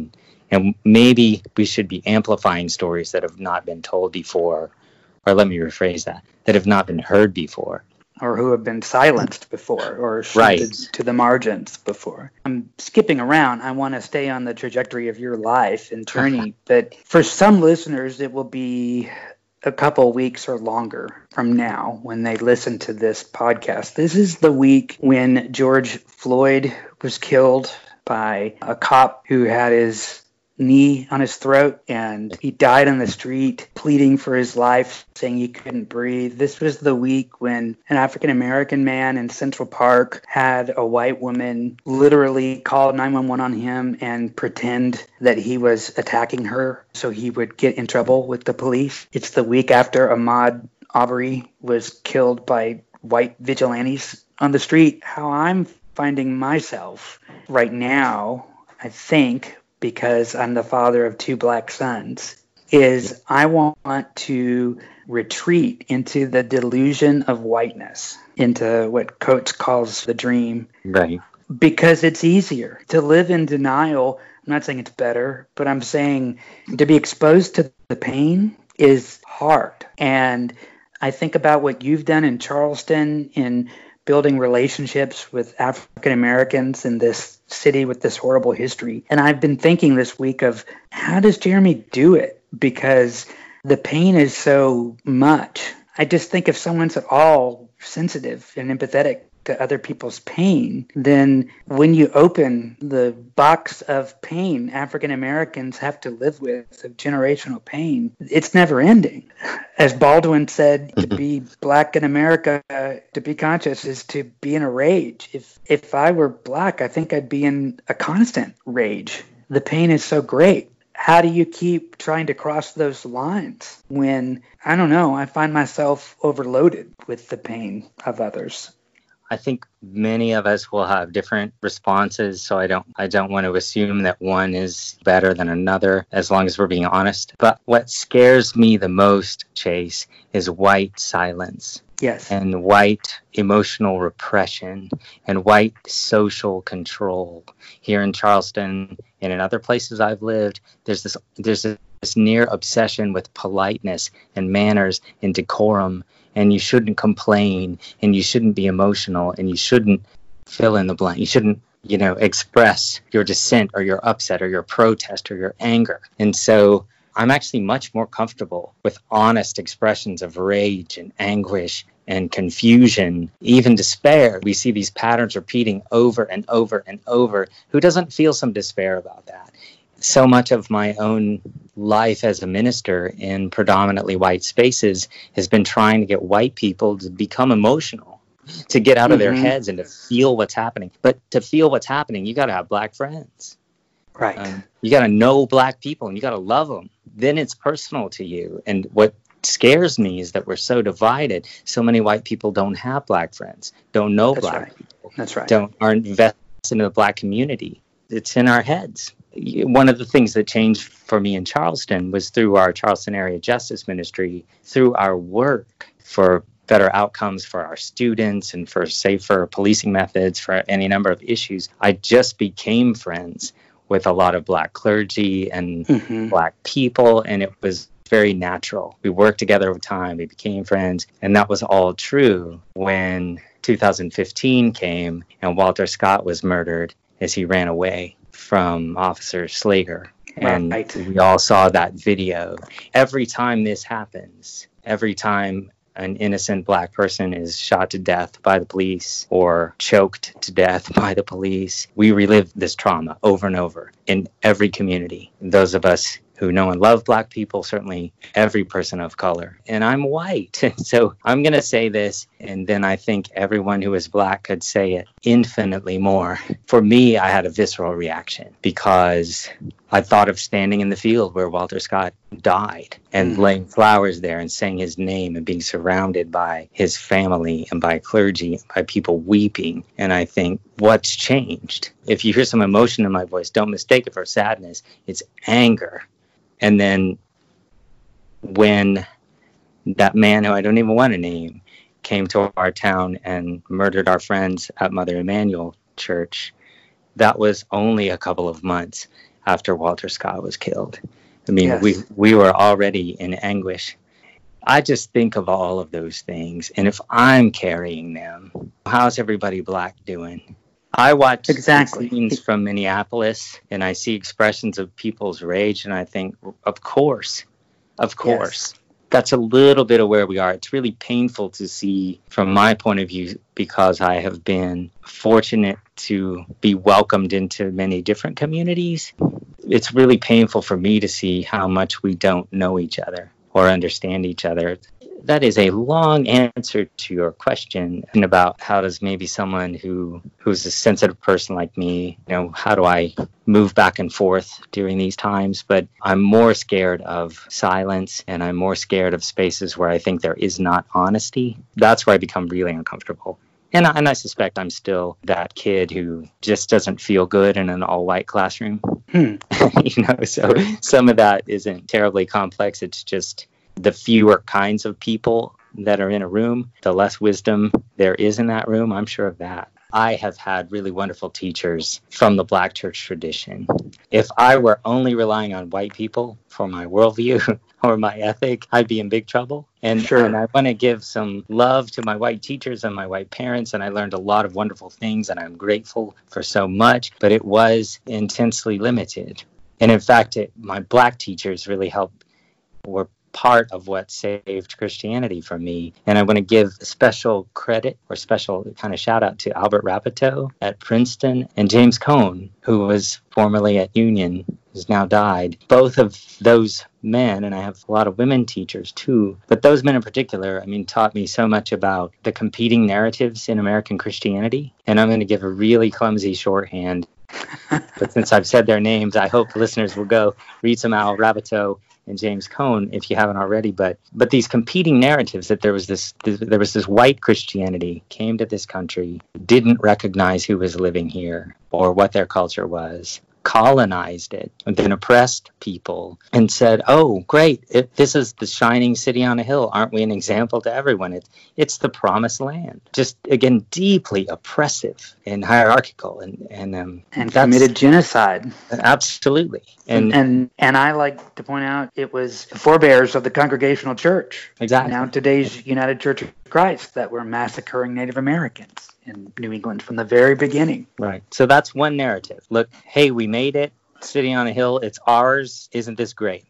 And maybe we should be amplifying stories that have not been told before, or let me rephrase that have not been heard before. Or who have been silenced before or Right. shunted to the margins before. I'm skipping around. I want to stay on the trajectory of your life and journey. But for some listeners, it will be a couple weeks or longer from now when they listen to this podcast. This is the week when George Floyd was killed by a cop who had his knee on his throat, and he died on the street pleading for his life, saying he couldn't breathe. This was the week when an African-American man in Central Park had a white woman literally call 911 on him and pretend that he was attacking her so he would get in trouble with the police. It's the week after Ahmaud Arbery was killed by white vigilantes on the street. How I'm finding myself right now, I think, because I'm the father of 2 black sons, is I want to retreat into the delusion of whiteness, into what Coates calls the dream. Right. Because it's easier to live in denial. I'm not saying it's better, but I'm saying to be exposed to the pain is hard. And I think about what you've done in Charleston in building relationships with African Americans in this city with this horrible history. And I've been thinking this week of how does Jeremy do it? Because the pain is so much. I just think if someone's at all sensitive and empathetic to other people's pain, then when you open the box of pain African Americans have to live with, of generational pain, it's never ending. As Baldwin said, to be black in America, to be conscious is to be in a rage. If I were black, I think I'd be in a constant rage. The pain is so great. How do you keep trying to cross those lines when, I don't know, I find myself overloaded with the pain of others? I think many of us will have different responses, so I don't want to assume that one is better than another, as long as we're being honest. But what scares me the most, Chase, is white silence. Yes. And white emotional repression and white social control. Here in Charleston and in other places I've lived, there's this near obsession with politeness and manners and decorum. And you shouldn't complain, and you shouldn't be emotional, and you shouldn't fill in the blank. You shouldn't, express your dissent or your upset or your protest or your anger. And so I'm actually much more comfortable with honest expressions of rage and anguish and confusion, even despair. We see these patterns repeating over and over and over. Who doesn't feel some despair about that? So much of my own life as a minister in predominantly white spaces has been trying to get white people to become emotional, to get out of their heads and to feel what's happening. But to feel what's happening, you got to have black friends. Right. You got to know black people and you got to love them. Then it's personal to you. And what scares me is that we're so divided. So many white people don't have black friends, don't know black people. That's right. Aren't invested in the black community. It's in our heads. One of the things that changed for me in Charleston was through our Charleston Area Justice Ministry, through our work for better outcomes for our students and for safer policing methods, for any number of issues. I just became friends with a lot of black clergy and black people, and it was very natural. We worked together over time, we became friends, and that was all true when 2015 came and Walter Scott was murdered as he ran away from Officer Slager. And we all saw that video. Every time this happens, every time an innocent black person is shot to death by the police or choked to death by the police, we relive this trauma over and over in every community. Those of us who know and love black people, certainly every person of color. And I'm white. So I'm going to say this, and then I think everyone who is black could say it infinitely more. For me, I had a visceral reaction because I thought of standing in the field where Walter Scott died and laying flowers there and saying his name and being surrounded by his family and by clergy, by people weeping. And I think, what's changed? If you hear some emotion in my voice, don't mistake it for sadness. It's anger. And then when that man, who I don't even want to name, came to our town and murdered our friends at Mother Emanuel Church, that was only a couple of months after Walter Scott was killed. I mean, Yes. we were already in anguish. I just think of all of those things, and if I'm carrying them, how's everybody Black doing? I watch Exactly. scenes from Minneapolis, and I see expressions of people's rage, and I think, of course. Yes. That's a little bit of where we are. It's really painful to see from my point of view, because I have been fortunate to be welcomed into many different communities. It's really painful for me to see how much we don't know each other or understand each other. That is a long answer to your question about how does maybe someone who's a sensitive person like me, how do I move back and forth during these times? But I'm more scared of silence, and I'm more scared of spaces where I think there is not honesty. That's where I become really uncomfortable. And I suspect I'm still that kid who just doesn't feel good in an all-white classroom. So some of that isn't terribly complex. It's just the fewer kinds of people that are in a room, the less wisdom there is in that room. I'm sure of that. I have had really wonderful teachers from the Black church tradition. If I were only relying on white people for my worldview or my ethic, I'd be in big trouble. And I want to give some love to my white teachers and my white parents, and I learned a lot of wonderful things, and I'm grateful for so much, but it was intensely limited. And in fact, my Black teachers really were part of what saved Christianity for me. And I want to give special credit or special kind of shout out to Albert Rapitot at Princeton and James Cone, who was formerly at Union, who's now died. Both of those men, and I have a lot of women teachers too, but those men in particular, taught me so much about the competing narratives in American Christianity. And I'm going to give a really clumsy shorthand. But since I've said their names, I hope listeners will go read some Al Rapitot and James Cone if you haven't already. But these competing narratives that there was this white Christianity came to this country, didn't recognize who was living here or what their culture was, colonized it, and then oppressed people and said, oh, great, this is the shining city on a hill. Aren't we an example to everyone? It's the promised land. Just, again, deeply oppressive and hierarchical and committed genocide. Absolutely. And I like to point out it was the forebears of the Congregational Church. Exactly. Now today's United Church of Christ that were massacring Native Americans in New England from the very beginning. Right. So that's one narrative. Look, hey, we made it. City on a hill. It's ours. Isn't this great?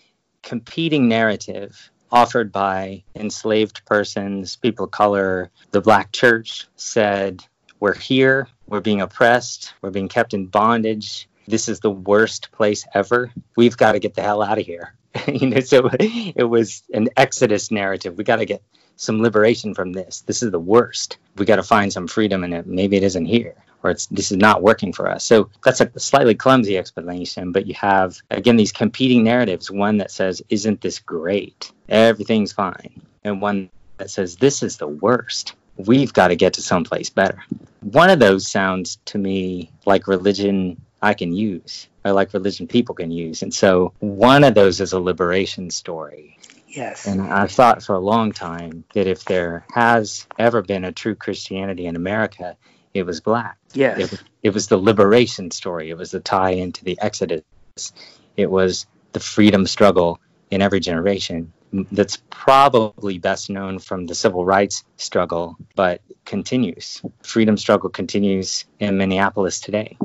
Competing narrative offered by enslaved persons, people of color. The Black church said, we're here. We're being oppressed. We're being kept in bondage. This is the worst place ever. We've got to get the hell out of here. So it was an Exodus narrative. We got to get some liberation from this. This is the worst. We got to find some freedom in it. Maybe it isn't here, or this is not working for us. So that's a slightly clumsy explanation, but you have, again, these competing narratives. One that says, isn't this great? Everything's fine. And one that says, this is the worst. We've got to get to someplace better. One of those sounds to me like religion I can use, or like religion people can use. And so one of those is a liberation story. Yes. And I've thought for a long time that if there has ever been a true Christianity in America, it was Black. Yes. It was the liberation story. It was the tie into the Exodus. It was the freedom struggle in every generation that's probably best known from the civil rights struggle, but continues. Freedom struggle continues in Minneapolis today.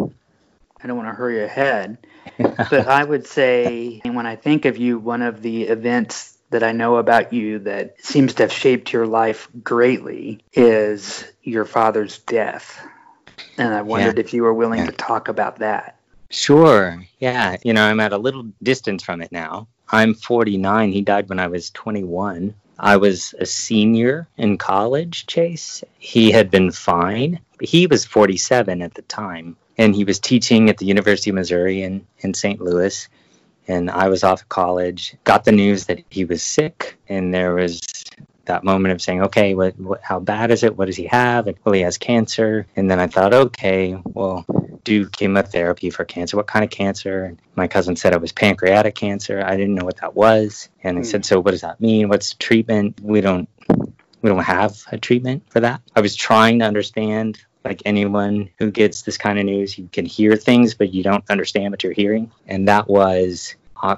I don't want to hurry ahead, but I would say when I think of you, one of the events that I know about you that seems to have shaped your life greatly is your father's death. And I wondered if you were willing to talk about that. Sure. Yeah. I'm at a little distance from it now. I'm 49. He died when I was 21. I was a senior in college, Chase. He had been fine. He was 47 at the time. And he was teaching at the University of Missouri in St. Louis. And I was off at college, got the news that he was sick. And there was that moment of saying, okay, how bad is it? What does he have? And, well, he has cancer. And then I thought, okay, well, do chemotherapy for cancer. What kind of cancer? And my cousin said it was pancreatic cancer. I didn't know what that was. And I said, so what does that mean? What's the treatment? We don't have a treatment for that. I was trying to understand like anyone who gets this kind of news, you can hear things, but you don't understand what you're hearing. And that was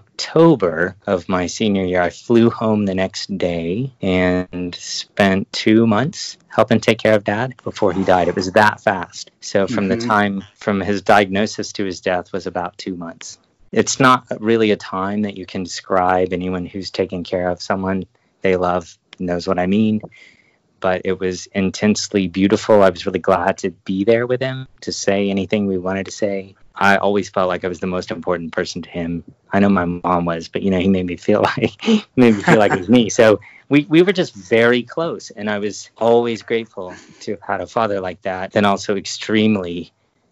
October of my senior year. I flew home the next day and spent 2 months helping take care of Dad before he died. It was that fast. So from the time from his diagnosis to his death was about 2 months. It's not really a time that you can describe. Anyone who's taking care of someone they love knows what I mean. But it was intensely beautiful. I was really glad to be there with him, to say anything we wanted to say. I always felt like I was the most important person to him. I know my mom was, but he made me feel like it was me. So we were just very close, and I was always grateful to have had a father like that, and also extremely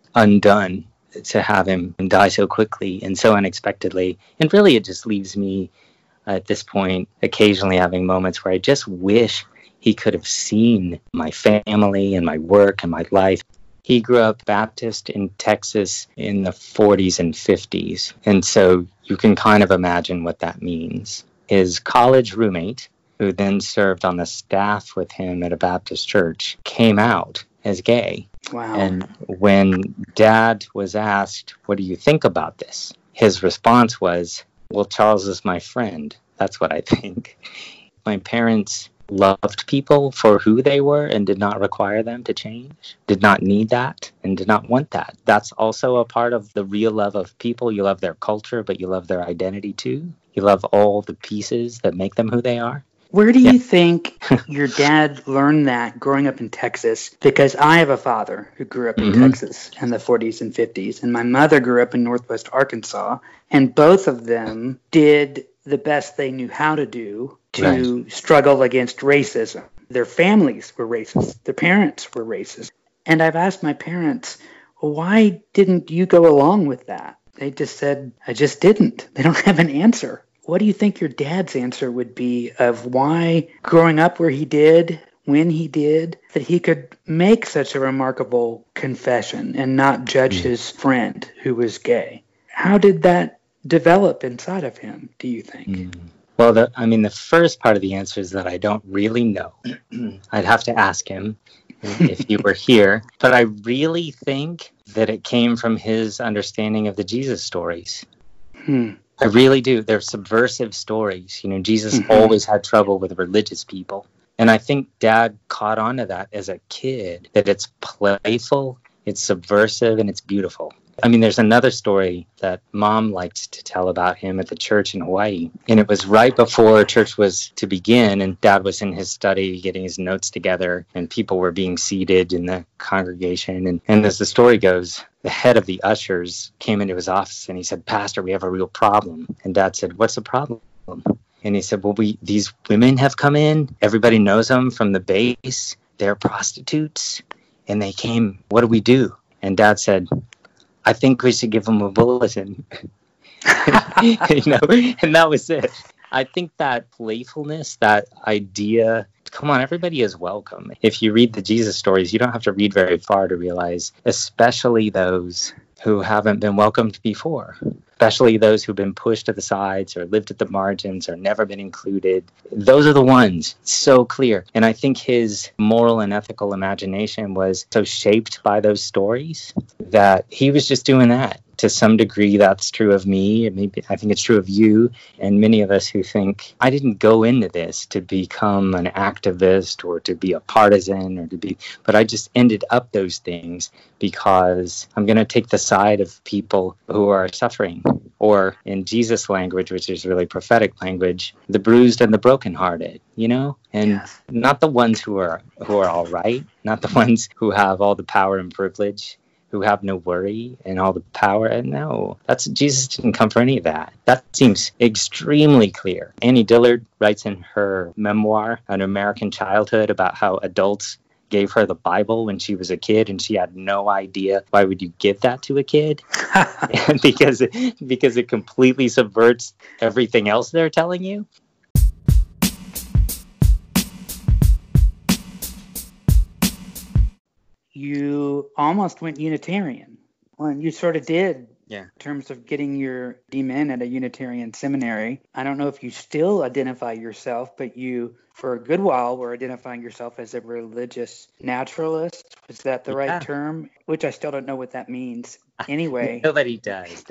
undone to have him die so quickly and so unexpectedly. And really, it just leaves me at this point occasionally having moments where I just wish he could have seen my family and my work and my life. He grew up Baptist in Texas in the 40s and 50s. And so you can kind of imagine what that means. His college roommate, who then served on the staff with him at a Baptist church, came out as gay. Wow. And when Dad was asked, "What do you think about this?" his response was, "Well, Charles is my friend. That's what I think." My parents loved people for who they were and did not require them to change, did not need that, and did not want that. That's also a part of the real love of people. You love their culture, but you love their identity too. You love all the pieces that make them who they are. Where do you think your dad learned that growing up in Texas? Because I have a father who grew up in Texas in the 40s and 50s, and my mother grew up in Northwest Arkansas, and both of them did the best they knew how to do to struggle against racism. Their families were racist. Their parents were racist. And I've asked my parents, well, why didn't you go along with that? They just said, I just didn't. They don't have an answer. What do you think your dad's answer would be of why growing up where he did, when he did, that he could make such a remarkable confession and not judge his friend who was gay? How did that develop inside of him, do you think? Well, the first part of the answer is that I don't really know. I'd have to ask him if he were here. But I really think that it came from his understanding of the Jesus stories. I really do. They're subversive stories. Jesus always had trouble with religious people. And I think Dad caught on to that as a kid, that it's playful, it's subversive, and it's beautiful. There's another story that Mom liked to tell about him at the church in Hawaii. And it was right before church was to begin, and Dad was in his study getting his notes together, and people were being seated in the congregation. And as the story goes, the head of the ushers came into his office, and he said, "Pastor, we have a real problem." And Dad said, "What's the problem?" And he said, "Well, these women have come in. Everybody knows them from the base. They're prostitutes. And they came. What do we do?" And Dad said, "I think we should give them a bulletin." And that was it. I think that playfulness, that idea, come on, everybody is welcome. If you read the Jesus stories, you don't have to read very far to realize, especially those who haven't been welcomed before, especially those who've been pushed to the sides or lived at the margins or never been included. Those are the ones. So clear. And I think his moral and ethical imagination was so shaped by those stories that he was just doing that. To some degree, that's true of me. Maybe I think it's true of you and many of us who think, I didn't go into this to become an activist or to be a partisan but I just ended up those things because I'm going to take the side of people who are suffering, or in Jesus' language, which is really prophetic language, the bruised and the brokenhearted, and not the ones who are all right, not the ones who have all the power and privilege, who have no worry and all the power. And no, Jesus didn't come for any of that. That seems extremely clear. Annie Dillard writes in her memoir, An American Childhood, about how adults gave her the Bible when she was a kid, and she had no idea why would you give that to a kid? because it completely subverts everything else they're telling you. You almost went Unitarian. Well, you sort of did Yeah. In terms of getting your DMin at a Unitarian seminary, I don't know if you still identify yourself, but you, for a good while, were identifying yourself as a religious naturalist. Was that the right term? Which I still don't know what that means. Anyway. Nobody does.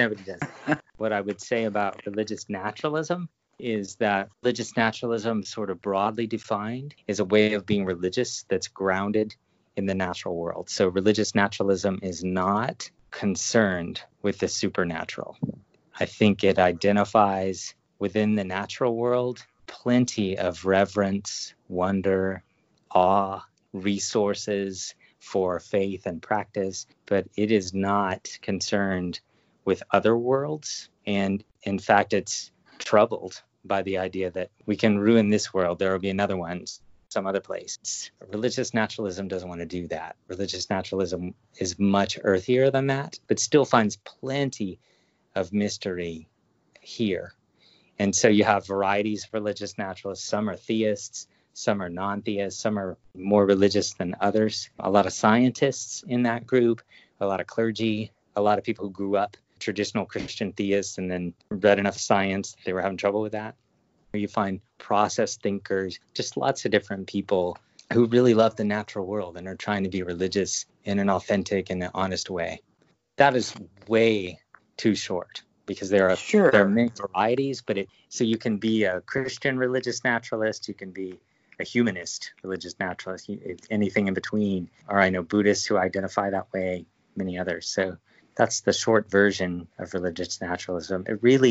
What I would say about religious naturalism is that religious naturalism, sort of broadly defined, is a way of being religious that's grounded in the natural world. So religious naturalism is not concerned with the supernatural. I think it identifies within the natural world plenty of reverence, wonder, awe, resources for faith and practice, but it is not concerned with other worlds. And in fact, it's troubled by the idea that we can ruin this world, there will be another one some other place. Religious naturalism doesn't want to do that. Religious naturalism is much earthier than that, but still finds plenty of mystery here. And so you have varieties of religious naturalists. Some are theists, some are non-theists, some are more religious than others. A lot of scientists in that group, a lot of clergy, a lot of people who grew up traditional Christian theists and then read enough science that they were having trouble with that. You find process thinkers, just lots of different people who really love the natural world and are trying to be religious in an authentic and an honest way. That is way too short because there are many varieties, but so you can be a Christian religious naturalist, you can be a humanist religious naturalist, anything in between. Or I know Buddhists who identify that way, many others. So that's the short version of religious naturalism.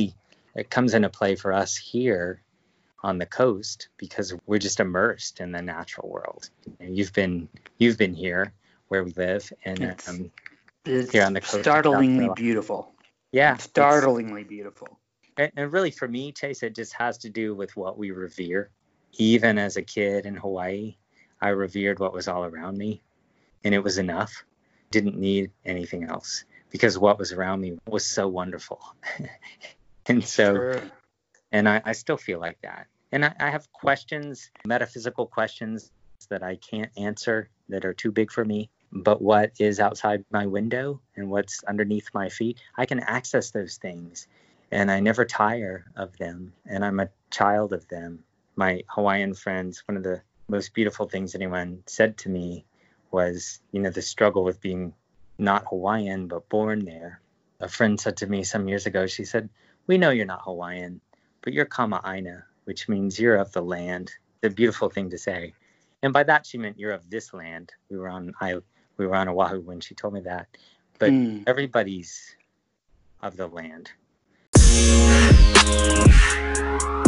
It comes into play for us here on the coast because we're just immersed in the natural world. And you've been here where we live, and it's here on the coast. Startlingly beautiful. Yeah, startlingly beautiful. And really, for me, Chase, it just has to do with what we revere. Even as a kid in Hawaii, I revered what was all around me, and it was enough. Didn't need anything else because what was around me was so wonderful. And so, and I still feel like that. And I have questions, metaphysical questions that I can't answer that are too big for me. But what is outside my window and what's underneath my feet, I can access those things. And I never tire of them. And I'm a child of them. My Hawaiian friends, one of the most beautiful things anyone said to me was, the struggle with being not Hawaiian, but born there. A friend said to me some years ago, she said, "We know you're not Hawaiian, but you're Kama'aina, which means you're of the land." The beautiful thing to say. And by that, she meant you're of this land. We were on Oahu when she told me that. But everybody's of the land.